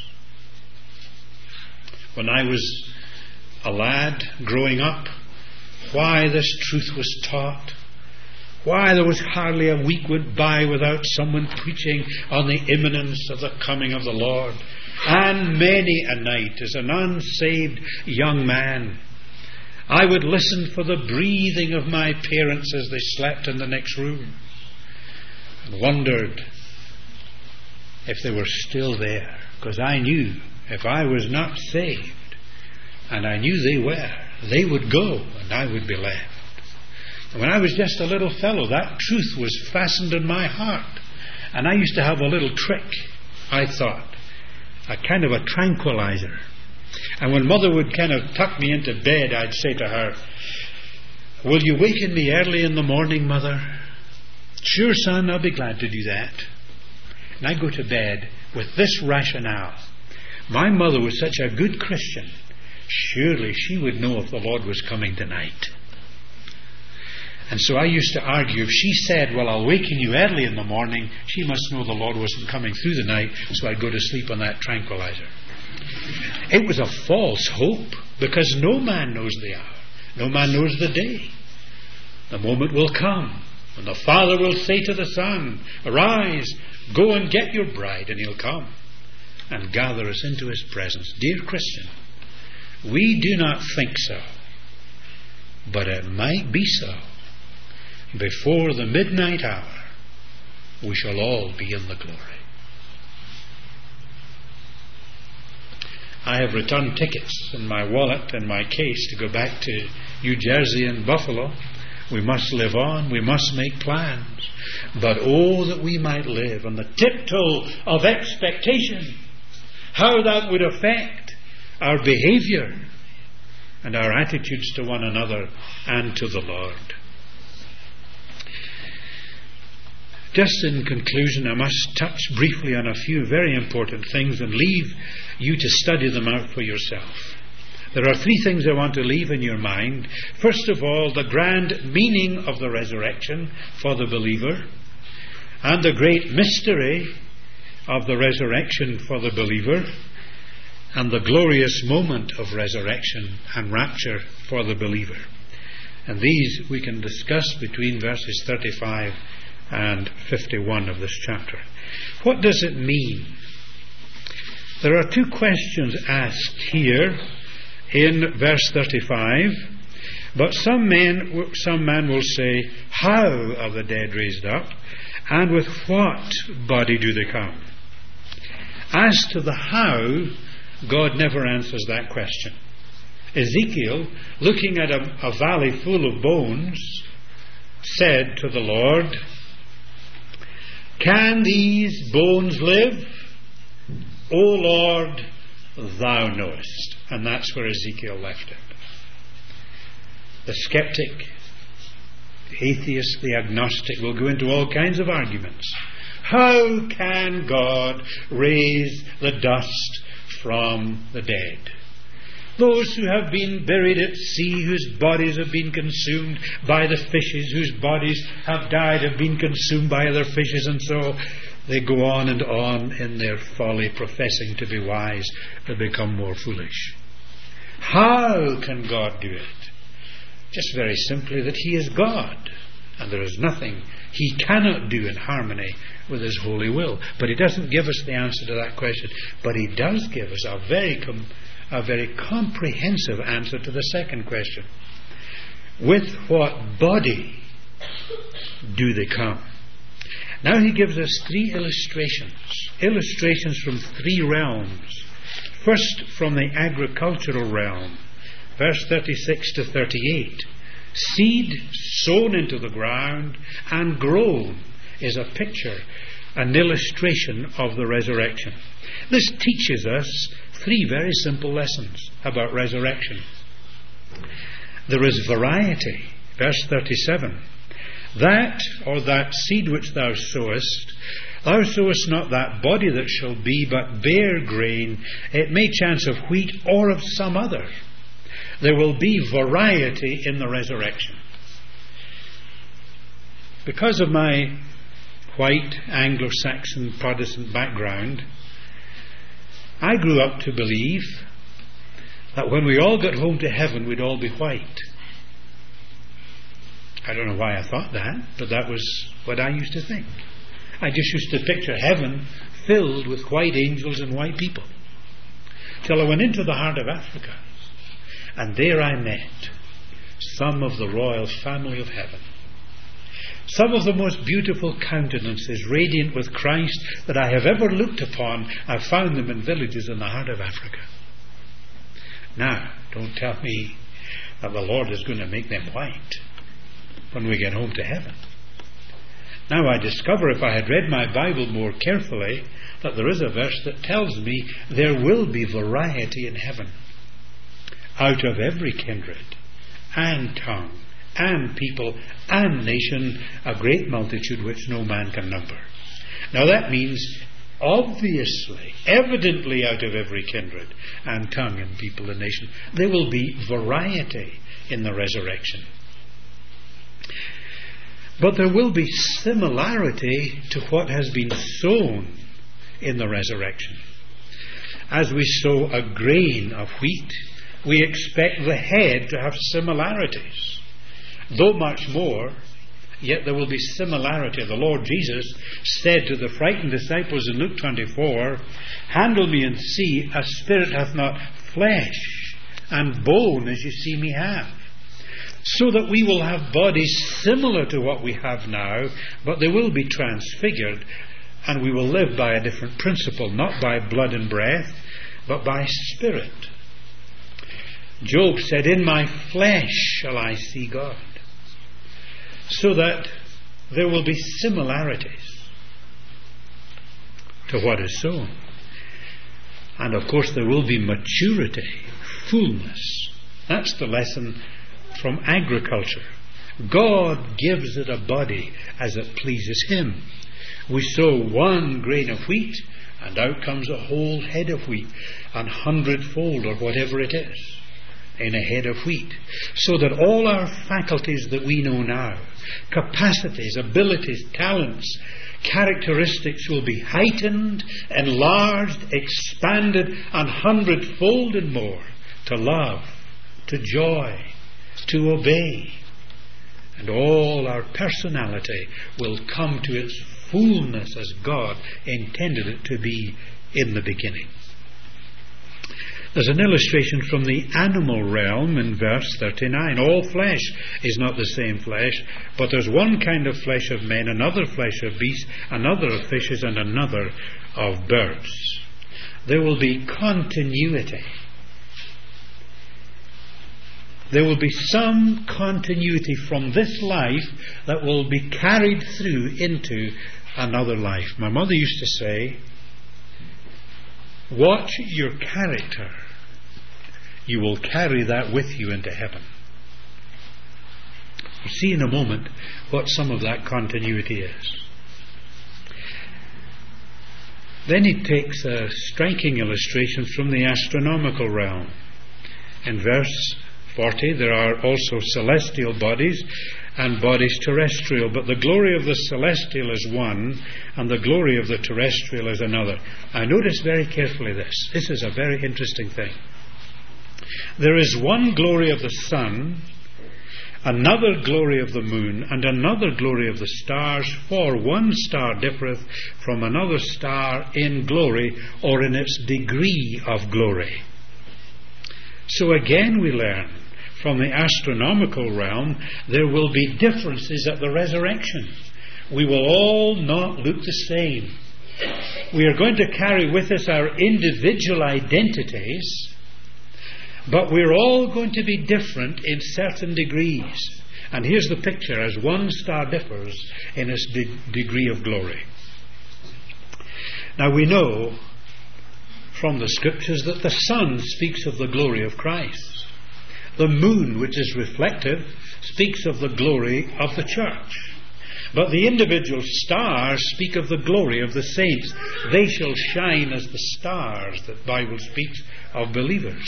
When I was a lad growing up, why this truth was taught, why there was hardly a week went by without someone preaching on the imminence of the coming of the Lord. And many a night as an unsaved young man, I would listen for the breathing of my parents as they slept in the next room, and wondered if they were still there, because I knew if I was not saved, and I knew they were, they would go and I would be left. And when I was just a little fellow, that truth was fastened in my heart. And I used to have a little trick, I thought, a kind of a tranquilizer. And when Mother would kind of tuck me into bed, I'd say to her, "Will you waken me early in the morning, Mother?" "Sure, son, I'll be glad to do that." And I'd go to bed with this rationale. My mother was such a good Christian. Surely she would know if the Lord was coming tonight. And so I used to argue, if she said, "Well, I'll waken you early in the morning," she must know the Lord wasn't coming through the night, so I'd go to sleep on that tranquilizer. It was a false hope, because no man knows the hour. No man knows the day. The moment will come When the Father will say to the Son, "Arise, go and get your bride," and He'll come and gather us into His presence. Dear Christian, we do not think so, but it might be so. Before the midnight hour, we shall all be in the glory. I have returned tickets in my wallet and my case to go back to New Jersey and Buffalo. We must live on. We must make plans. But oh, that we might live on the tiptoe of expectation. How that would affect our behavior and our attitudes to one another and to the Lord. Just in conclusion, I must touch briefly on a few very important things and leave you to study them out for yourself. There are three things I want to leave in your mind. First of all, the grand meaning of the resurrection for the believer, and the great mystery of the resurrection for the believer, and the glorious moment of resurrection and rapture for the believer. And these we can discuss between verses thirty-five and fifty-one of this chapter. What does it mean? There are two questions asked here in verse thirty-five, but some men, some man will say, how are the dead raised up, and with what body do they come? As to the how, God never answers that question. Ezekiel, looking at a, a valley full of bones, said to the Lord, "Can these bones live? O Lord, thou knowest." And that's where Ezekiel left it. The skeptic, the atheist, the agnostic will go into all kinds of arguments. How can God raise the dust from the dead? Those who have been buried at sea, whose bodies have been consumed by the fishes, whose bodies have died, have been consumed by other fishes, and so they go on and on in their folly, professing to be wise, they become more foolish. How can God do it? Just very simply that He is God, and there is nothing He cannot do in harmony with His holy will. But He doesn't give us the answer to that question, but He does give us a very com- a very comprehensive answer to the second question. With what body do they come? Now He gives us three illustrations, illustrations from three realms. First, from the agricultural realm, verse thirty-six to thirty-eight. Seed sown into the ground and grown is a picture, an illustration of the resurrection. This teaches us three very simple lessons about resurrection. There is variety. Verse thirty-seven. That, or that seed which thou sowest, thou sowest not that body that shall be, but bare grain, it may chance of wheat or of some other. There will be variety in the resurrection. Because of my white Anglo-Saxon Protestant background, I grew up to believe that when we all got home to heaven, we'd all be white. I don't know why I thought that, but that was what I used to think. I just used to picture heaven filled with white angels and white people. Till I went into the heart of Africa, and there I met some of the royal family of heaven. Some of the most beautiful countenances, radiant with Christ, that I have ever looked upon. I found them in villages in the heart of Africa. Now, don't tell me that the Lord is going to make them white when we get home to heaven. Now I discover, if I had read my Bible more carefully, that there is a verse that tells me there will be variety in heaven. Out of every kindred and tongue and people and nation, a great multitude which no man can number. Now that means obviously, evidently out of every kindred and tongue and people and nation, there will be variety in the resurrection. But there will be similarity to what has been sown in the resurrection. As we sow a grain of wheat, we expect the head to have similarities. Though much more, yet there will be similarity. The Lord Jesus said to the frightened disciples in Luke twenty-four, "Handle me and see, a spirit hath not flesh and bone as you see me have." So that we will have bodies similar to what we have now, but they will be transfigured, and we will live by a different principle, not by blood and breath, but by spirit. Job said, "In my flesh shall I see God." So that there will be similarities to what is sown. And of course there will be maturity, fullness. That's the lesson from agriculture. God gives it a body as it pleases Him. We sow one grain of wheat, and out comes a whole head of wheat, an hundredfold or whatever it is, in a head of wheat. So that all our faculties that we know now, capacities, abilities, talents, characteristics will be heightened, enlarged, expanded, an hundredfold and more, to love, to joy, to obey. And all our personality will come to its fullness as God intended it to be in the beginning. There's an illustration from the animal realm in verse thirty-nine. All flesh is not the same flesh, but there's one kind of flesh of men, another flesh of beasts, another of fishes, and another of birds. There will be continuity. There will be some continuity from this life that will be carried through into another life. My mother used to say, "Watch your character. You will carry that with you into heaven." We'll see in a moment what some of that continuity is. Then he takes a striking illustration from the astronomical realm. In verse forty, there are also celestial bodies and bodies terrestrial, but the glory of the celestial is one, and the glory of the terrestrial is another. Now notice very carefully this. This is a very interesting thing. There is one glory of the sun, another glory of the moon, and another glory of the stars, for one star differeth from another star in glory, or in its degree of glory. So again we learn from the astronomical realm, there will be differences at the resurrection. We will all not look the same. We are going to carry with us our individual identities, but we're all going to be different in certain degrees. And here's the picture as one star differs in its de- degree of glory. Now we know from the scriptures that the sun speaks of the glory of Christ. The moon, which is reflective, speaks of the glory of the church. But the individual stars speak of the glory of the saints. They shall shine as the stars that the Bible speaks of believers.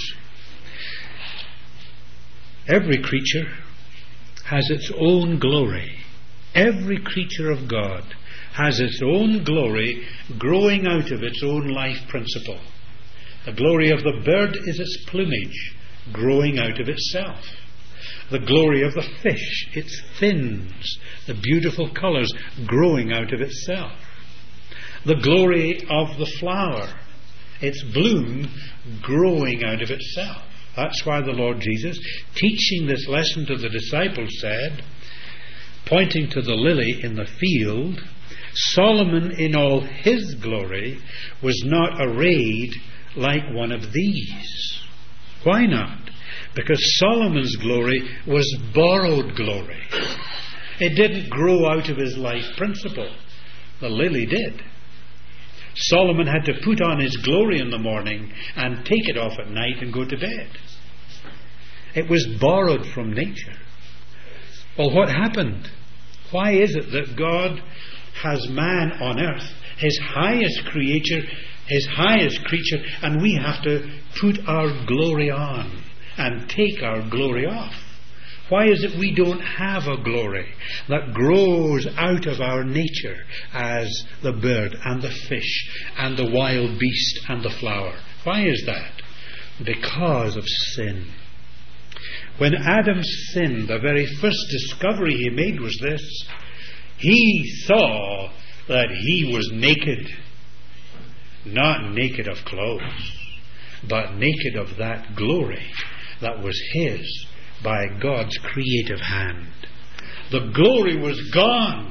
Every creature has its own glory. Every creature of God has its own glory growing out of its own life principle. The glory of the bird is its plumage growing out of itself. The glory of the fish, its fins, the beautiful colours growing out of itself. The glory of the flower, its bloom growing out of itself. That's why the Lord Jesus, teaching this lesson to the disciples, said, pointing to the lily in the field, Solomon in all his glory was not arrayed like one of these. Why not? Because Solomon's glory was borrowed glory. It didn't grow out of his life principle. The lily did. Solomon had to put on his glory in the morning and take it off at night and go to bed. It was borrowed from nature. Well, what happened? Why is it that God has man on earth, his highest creature, his highest creature, and we have to put our glory on and take our glory off? Why is it we don't have a glory that grows out of our nature as the bird and the fish and the wild beast and the flower? Why is that? Because of sin. When Adam sinned, the very first discovery he made was this. He saw that he was naked. Not naked of clothes, but naked of that glory that was his by God's creative hand. The glory was gone.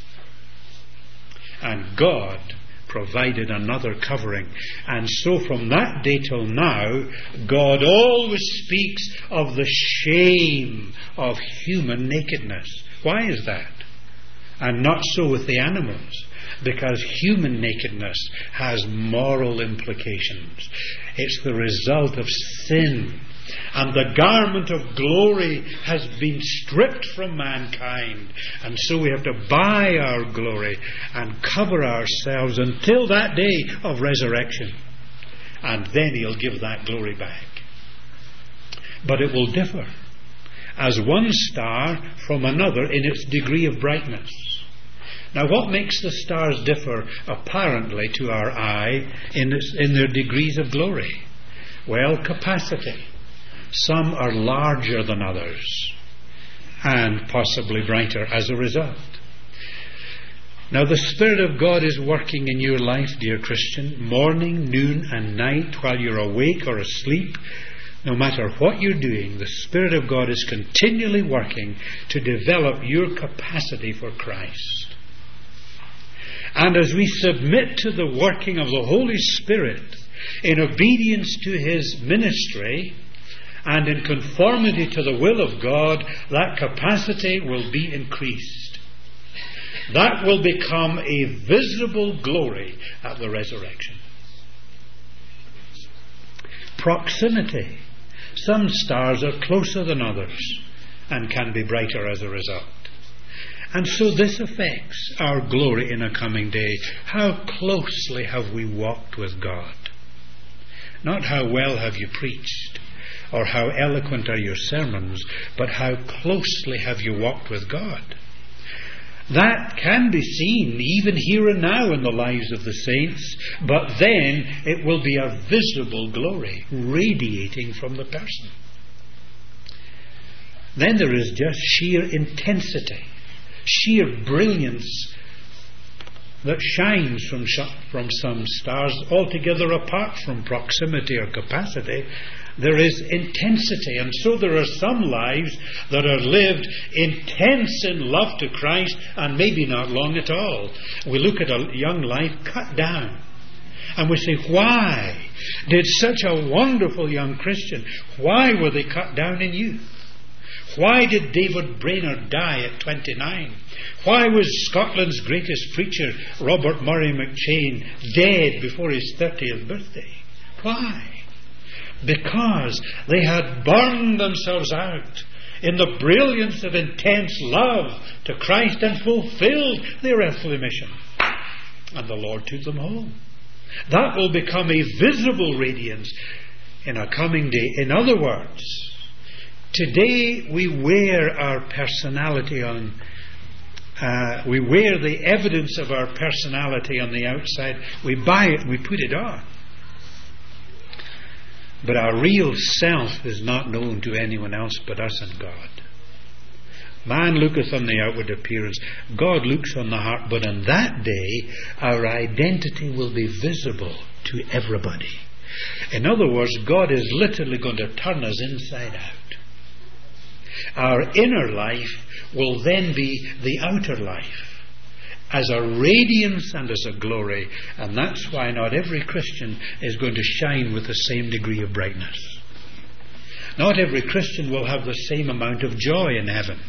And God provided another covering. And so from that day till now, God always speaks of the shame of human nakedness. Why is that? And not so with the animals. Because human nakedness has moral implications. It's the result of sin. And the garment of glory has been stripped from mankind. And so we have to buy our glory and cover ourselves until that day of resurrection. And then He'll give that glory back. But it will differ as one star from another in its degree of brightness. Now, what makes the stars differ apparently to our eye in, its, in their degrees of glory? Well, capacity. Some are larger than others and possibly brighter as a result. Now, the Spirit of God is working in your life, dear Christian, morning, noon and night, while you're awake or asleep. No matter what you're doing, the Spirit of God is continually working to develop your capacity for Christ. And as we submit to the working of the Holy Spirit in obedience to His ministry and in conformity to the will of God, that capacity will be increased. That will become a visible glory at the resurrection. Proximity. Some stars are closer than others and can be brighter as a result. And so this affects our glory in a coming day. How closely have we walked with God? Not how well have you preached, or how eloquent are your sermons, but how closely have you walked with God? That can be seen even here and now in the lives of the saints, but then it will be a visible glory radiating from the person. Then there is just sheer intensity, sheer brilliance that shines from, from some stars altogether apart from proximity or capacity. There is intensity, and so there are some lives that are lived intense in love to Christ and maybe not long at all. We look at a young life cut down and we say, why did such a wonderful young Christian, why were they cut down in youth? Why did David Brainerd die at twenty-nine? Why was Scotland's greatest preacher, Robert Murray McChain, dead before his thirtieth birthday? Why? Because they had burned themselves out in the brilliance of intense love to Christ and fulfilled their earthly mission. And the Lord took them home. That will become a visible radiance in a coming day. In other words, today we wear our personality on, uh, we wear the evidence of our personality on the outside. We buy it and we put it on. But our real self is not known to anyone else but us and God. Man looketh on the outward appearance, God looks on the heart, but on that day our identity will be visible to everybody. In other words, God is literally going to turn us inside out. Our inner life will then be the outer life, as a radiance and as a glory. And that's why not every Christian is going to shine with the same degree of brightness. Not every Christian will have the same amount of joy in heaven.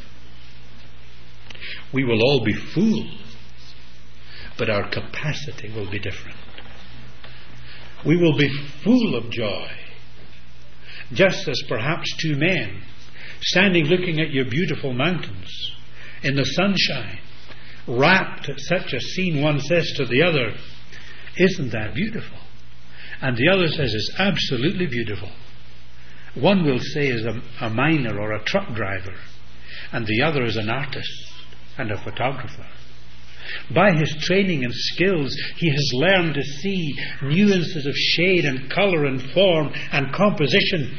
We will all be full, but our capacity will be different. We will be full of joy, just as perhaps two men standing looking at your beautiful mountains in the sunshine, rapt at such a scene, one says to the other, isn't that beautiful? And the other says, it's absolutely beautiful. One will say is a, a miner or a truck driver, and the other is an artist and a photographer. By his training and skills, he has learned to see nuances of shade and colour and form and composition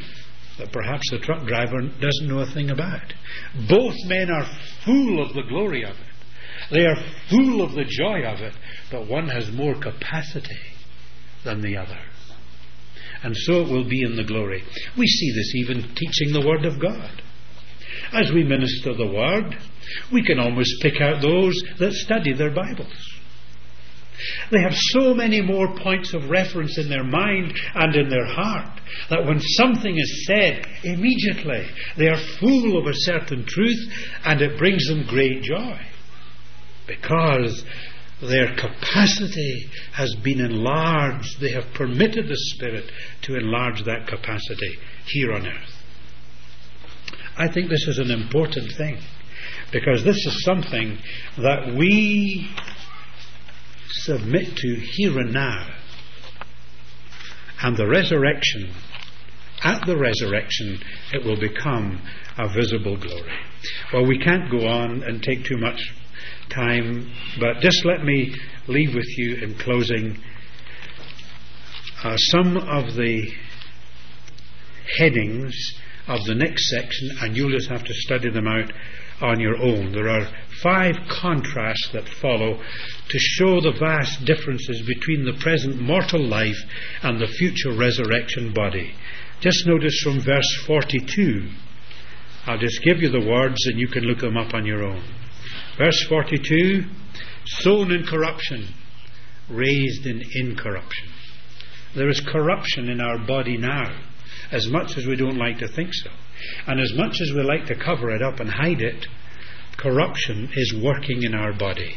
that perhaps the truck driver doesn't know a thing about. Both men are full of the glory of it. They are full of the joy of it, but one has more capacity than the other. And so it will be in the glory. We see this even teaching the Word of God. As we minister the Word, we can almost pick out those that study their Bibles. They have so many more points of reference in their mind and in their heart that when something is said, immediately they are full of a certain truth, and it brings them great joy because their capacity has been enlarged. They have permitted the Spirit to enlarge that capacity here on earth. I think this is an important thing, because this is something that we submit to here and now. And the resurrection, at the resurrection, it will become a visible glory. Well, we can't go on and take too much time, but just let me leave with you in closing uh, some of the headings of the next section, and you'll just have to study them out on your own. There are five contrasts that follow to show the vast differences between the present mortal life and the future resurrection body. Just notice from verse forty-two. I'll just give you the words and you can look them up on your own. Verse forty-two, sown in corruption, raised in incorruption. There is corruption in our body now, as much as we don't like to think so. And as much as we like to cover it up and hide it, corruption is working in our body.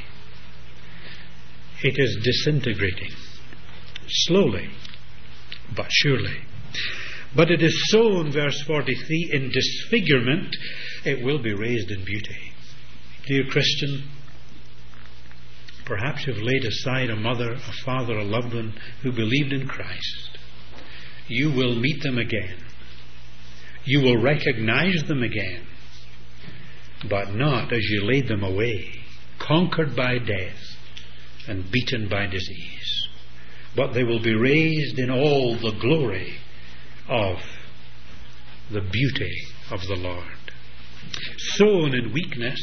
It is disintegrating, slowly but surely. But it is sown, verse forty-three, in disfigurement, it will be raised in beauty. Dear Christian, perhaps you've laid aside a mother, a father, a loved one who believed in Christ. You will meet them again. You will recognize them again, but not as you laid them away, conquered by death and beaten by disease. But they will be raised in all the glory of the beauty of the Lord. Sown in weakness,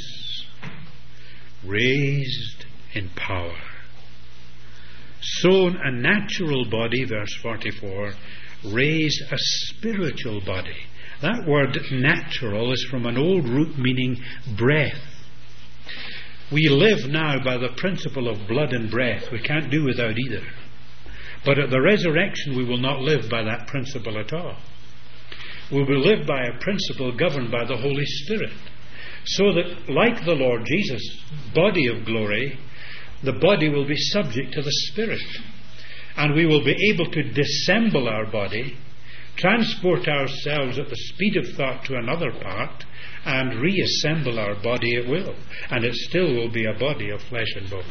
raised in power. Sown a natural body, verse forty-four, raised a spiritual body. That word natural is from an old root meaning breath. We live now by the principle of blood and breath. We can't do without either. But at the resurrection we will not live by that principle at all. We will live by a principle governed by the Holy Spirit. So that, like the Lord Jesus' body of glory, the body will be subject to the Spirit. And we will be able to dissemble our body, transport ourselves at the speed of thought to another part, and reassemble our body at will. And it still will be a body of flesh and bone.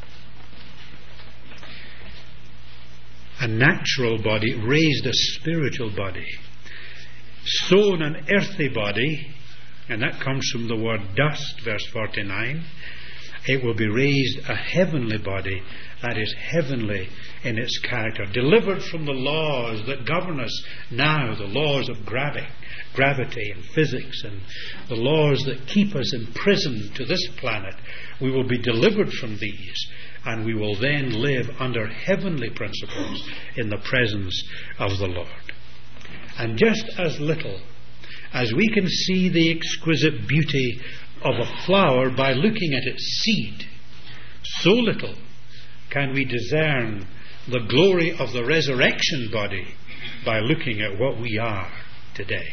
A natural body raised a spiritual body. Sown an earthly body, and that comes from the word dust, verse forty-nine. It will be raised a heavenly body, that is heavenly in its character, delivered from the laws that govern us now, the laws of gravity, gravity and physics, and the laws that keep us imprisoned to this planet. We will be delivered from these, and we will then live under heavenly principles in the presence of the Lord. And just as little as we can see the exquisite beauty of a flower by looking at its seed, so little can we discern the glory of the resurrection body by looking at what we are today.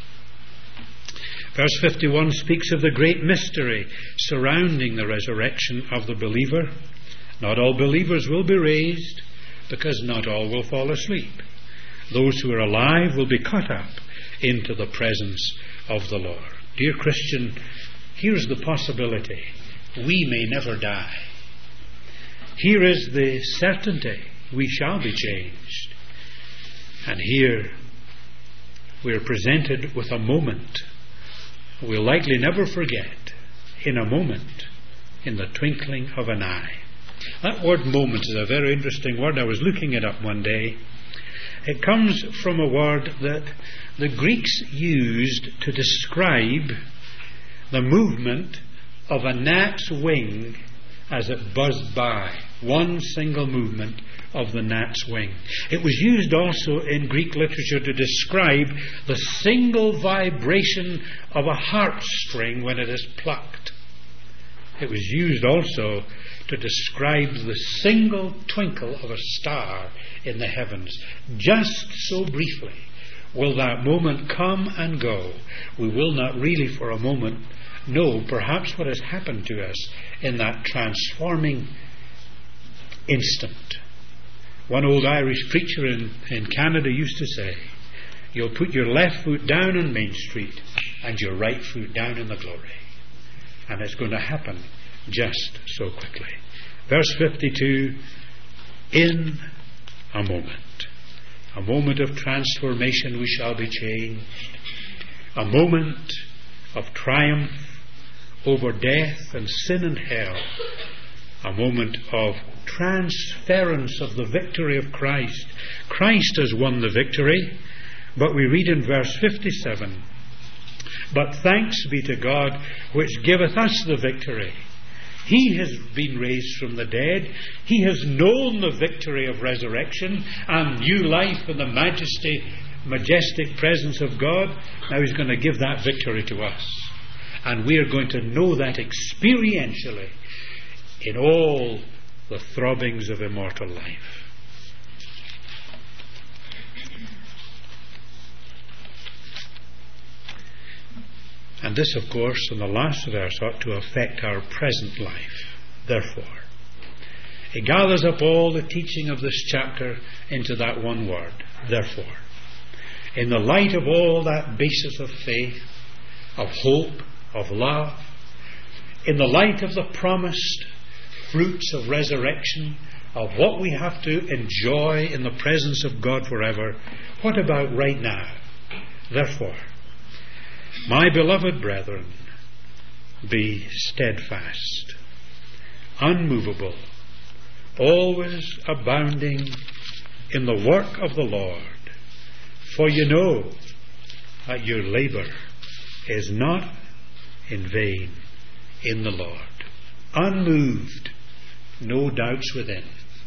Verse fifty-one speaks of the great mystery surrounding the resurrection of the believer. Not all believers will be raised, because not all will fall asleep. Those who are alive will be caught up into the presence of the Lord. Dear Christian, here's the possibility. We may never die. Here is the certainty. We shall be changed. And here we are presented with a moment we'll likely never forget. In a moment, in the twinkling of an eye. That word moment is a very interesting word. I was looking it up one day. It comes from a word that the Greeks used to describe the movement of a gnat's wing as it buzzed by. One single movement of the gnat's wing. It was used also in Greek literature to describe the single vibration of a harp string when it is plucked. It was used also to describe the single twinkle of a star in the heavens. Just so briefly will that moment come and go. We will not really for a moment know perhaps what has happened to us in that transforming instant. One old Irish preacher in, in Canada used to say, you'll put your left foot down on Main Street and your right foot down in the glory. And it's going to happen just so quickly. Verse fifty-two, in a moment. A moment of transformation we shall be changed. A moment of triumph over death and sin and hell. A moment of transference of the victory of Christ. Christ has won the victory, but we read in verse fifty-seven, but thanks be to God which giveth us the victory. He has been raised from the dead. He has known the victory of resurrection and new life in the majesty, majestic presence of God. Now He's going to give that victory to us. And we are going to know that experientially in all the throbbings of immortal life. And this, of course, in the last verse, ought to affect our present life. Therefore, it gathers up all the teaching of this chapter into that one word. Therefore, in the light of all that basis of faith, of hope, of love, in the light of the promised fruits of resurrection, of what we have to enjoy in the presence of God forever, what about right now? Therefore, my beloved brethren, be steadfast, unmovable, always abounding in the work of the Lord, for you know that your labour is not in vain in the Lord. Unmoved, no doubts within.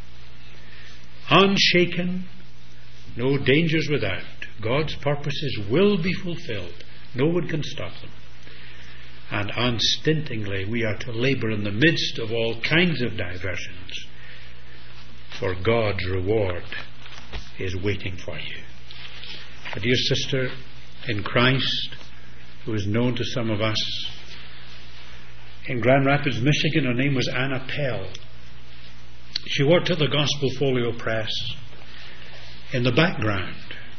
Unshaken, no dangers without. God's purposes will be fulfilled. No one can stop them. And unstintingly we are to labour in the midst of all kinds of diversions, for God's reward is waiting for you. A dear sister in Christ, who is known to some of us, in Grand Rapids, Michigan, her name was Anna Pell. She worked at the Gospel Folio Press in the background.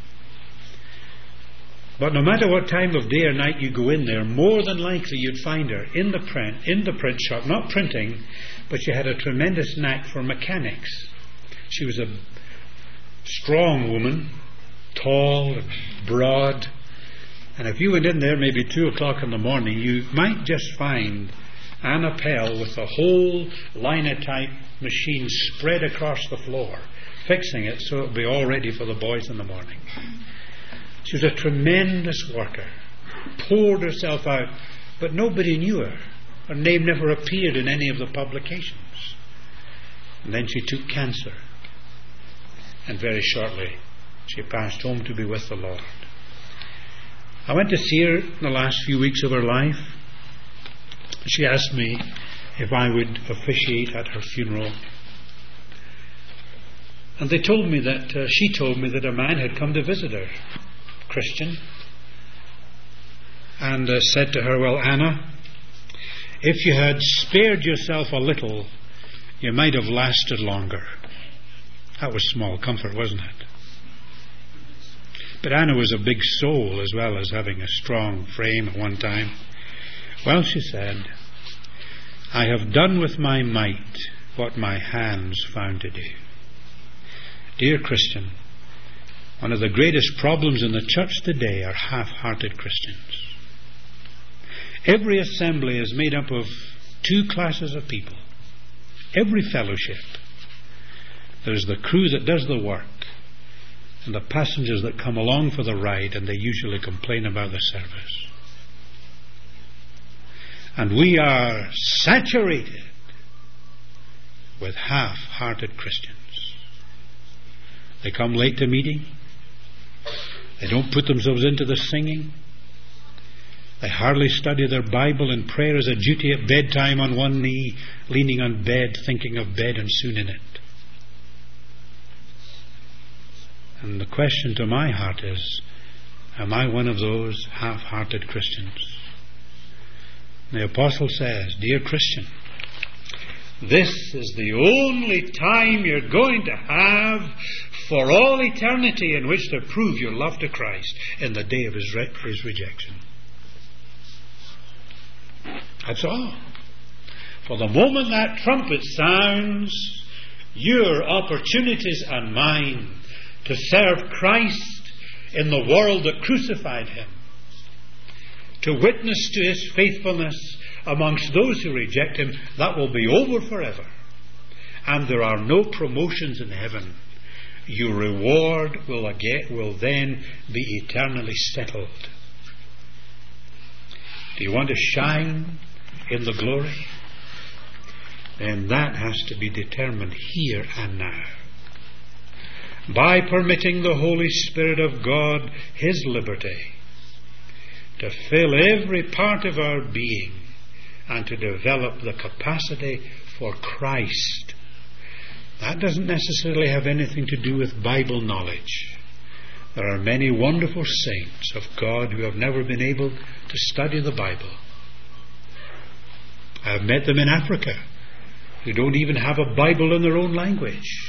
But no matter what time of day or night you go in there, more than likely you'd find her in the print, in the print shop, not printing, but she had a tremendous knack for mechanics. She was a strong woman, tall and broad, and if you went in there maybe two o'clock in the morning, you might just find Anna Pell with a whole linotype machine spread across the floor, fixing it so it would be all ready for the boys in the morning. She was a tremendous worker, poured herself out, but nobody knew her. Her name never appeared in any of the publications. And then she took cancer, and very shortly she passed home to be with the Lord. I went to see her in the last few weeks of her life. She asked me if I would officiate at her funeral. And they told me that, uh, she told me that a man had come to visit her, Christian, and uh, said to her, well, Anna, if you had spared yourself a little, you might have lasted longer. That was small comfort, wasn't it? But Anna was a big soul as well as having a strong frame at one time. Well, she said, I have done with my might what my hands found to do. Dear Christian, one of the greatest problems in the church today are half-hearted Christians. Every assembly is made up of two classes of people. Every fellowship. There's the crew that does the work, and the passengers that come along for the ride, and they usually complain about the service. And we are saturated with half-hearted Christians. They come late to meeting. They don't put themselves into the singing. They hardly study their Bible, and prayer is a duty at bedtime on one knee, leaning on bed, thinking of bed and soon in it. And the question to my heart is, am I one of those half-hearted Christians? The apostle says, dear Christian, this is the only time you're going to have for all eternity in which to prove your love to Christ in the day of his, re- his rejection. That's all. For the moment that trumpet sounds, your opportunities and mine to serve Christ in the world that crucified him, to witness to his faithfulness amongst those who reject him, that will be over forever. And there are no promotions in heaven. Your reward will again, will then be eternally settled. Do you want to shine in the glory? Then that has to be determined here and now. By permitting the Holy Spirit of God his liberty to fill every part of our being and to develop the capacity for Christ. That doesn't necessarily have anything to do with Bible knowledge. There are many wonderful saints of God who have never been able to study the Bible. I have met them in Africa who don't even have a Bible in their own language.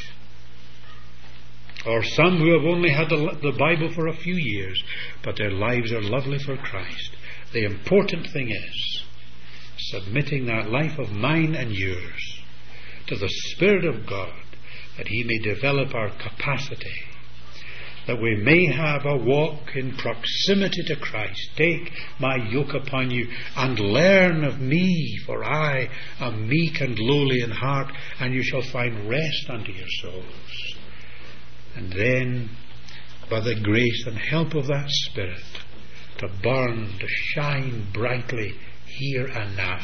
Or some who have only had the, the Bible for a few years, but their lives are lovely for Christ. The important thing is submitting that life of mine and yours to the Spirit of God, that he may develop our capacity, that we may have a walk in proximity to Christ. Take my yoke upon you and learn of me, for I am meek and lowly in heart, and you shall find rest unto your souls. And then, by the grace and help of that Spirit, to burn, to shine brightly here and now.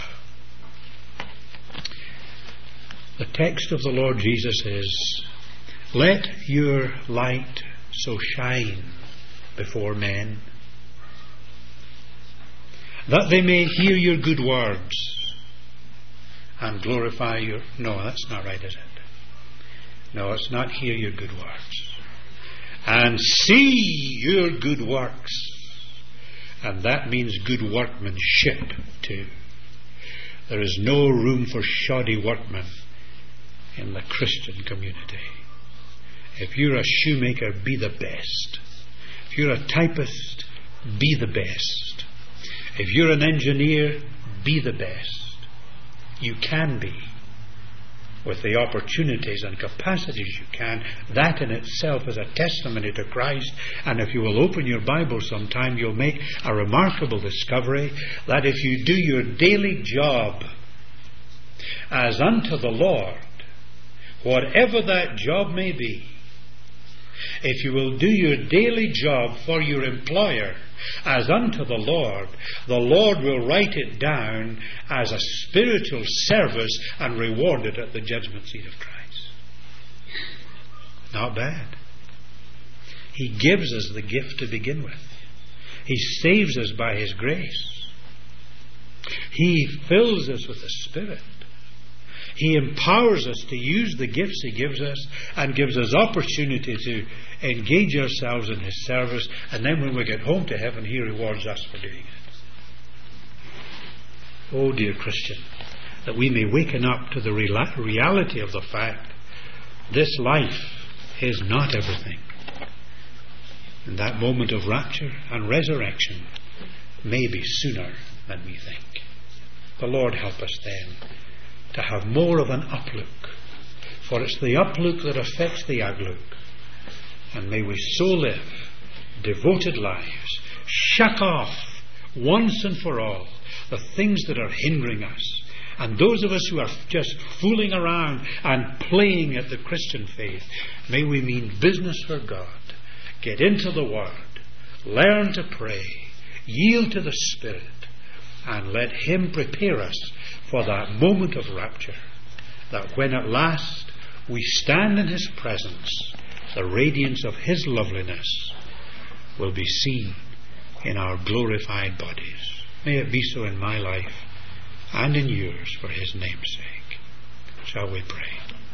The text of the Lord Jesus is, let your light so shine before men, that they may hear your good words and glorify your... No, that's not right, is it? No, it's not hear your good words. And see your good works. And that means good workmanship too. There is no room for shoddy workmen in the Christian community. If you're a shoemaker, be the best. If you're a typist, be the best. If you're an engineer, be the best. You can be, with the opportunities and capacities you can. That in itself is a testimony to Christ. And if you will open your Bible sometime, you'll make a remarkable discovery that if you do your daily job as unto the Lord, whatever that job may be, if you will do your daily job for your employer as unto the Lord, the Lord will write it down as a spiritual service and reward it at the judgment seat of Christ. Not bad. He gives us the gift to begin with. He saves us by his grace. He fills us with the Spirit. He empowers us to use the gifts he gives us and gives us opportunity to engage ourselves in his service, and then when we get home to heaven, he rewards us for doing it. Oh, dear Christian, that we may waken up to the real- reality of the fact this life is not everything. And that moment of rapture and resurrection may be sooner than we think. The Lord help us then to have more of an uplook, for it's the uplook that affects the outlook. And may we so live devoted lives, shut off once and for all the things that are hindering us. And those of us who are just fooling around and playing at the Christian faith, may we mean business for God, get into the Word, learn to pray, yield to the Spirit, and let Him prepare us for that moment of rapture, that when at last we stand in His presence, the radiance of His loveliness will be seen in our glorified bodies. May it be so in my life and in yours for His name's sake. Shall we pray?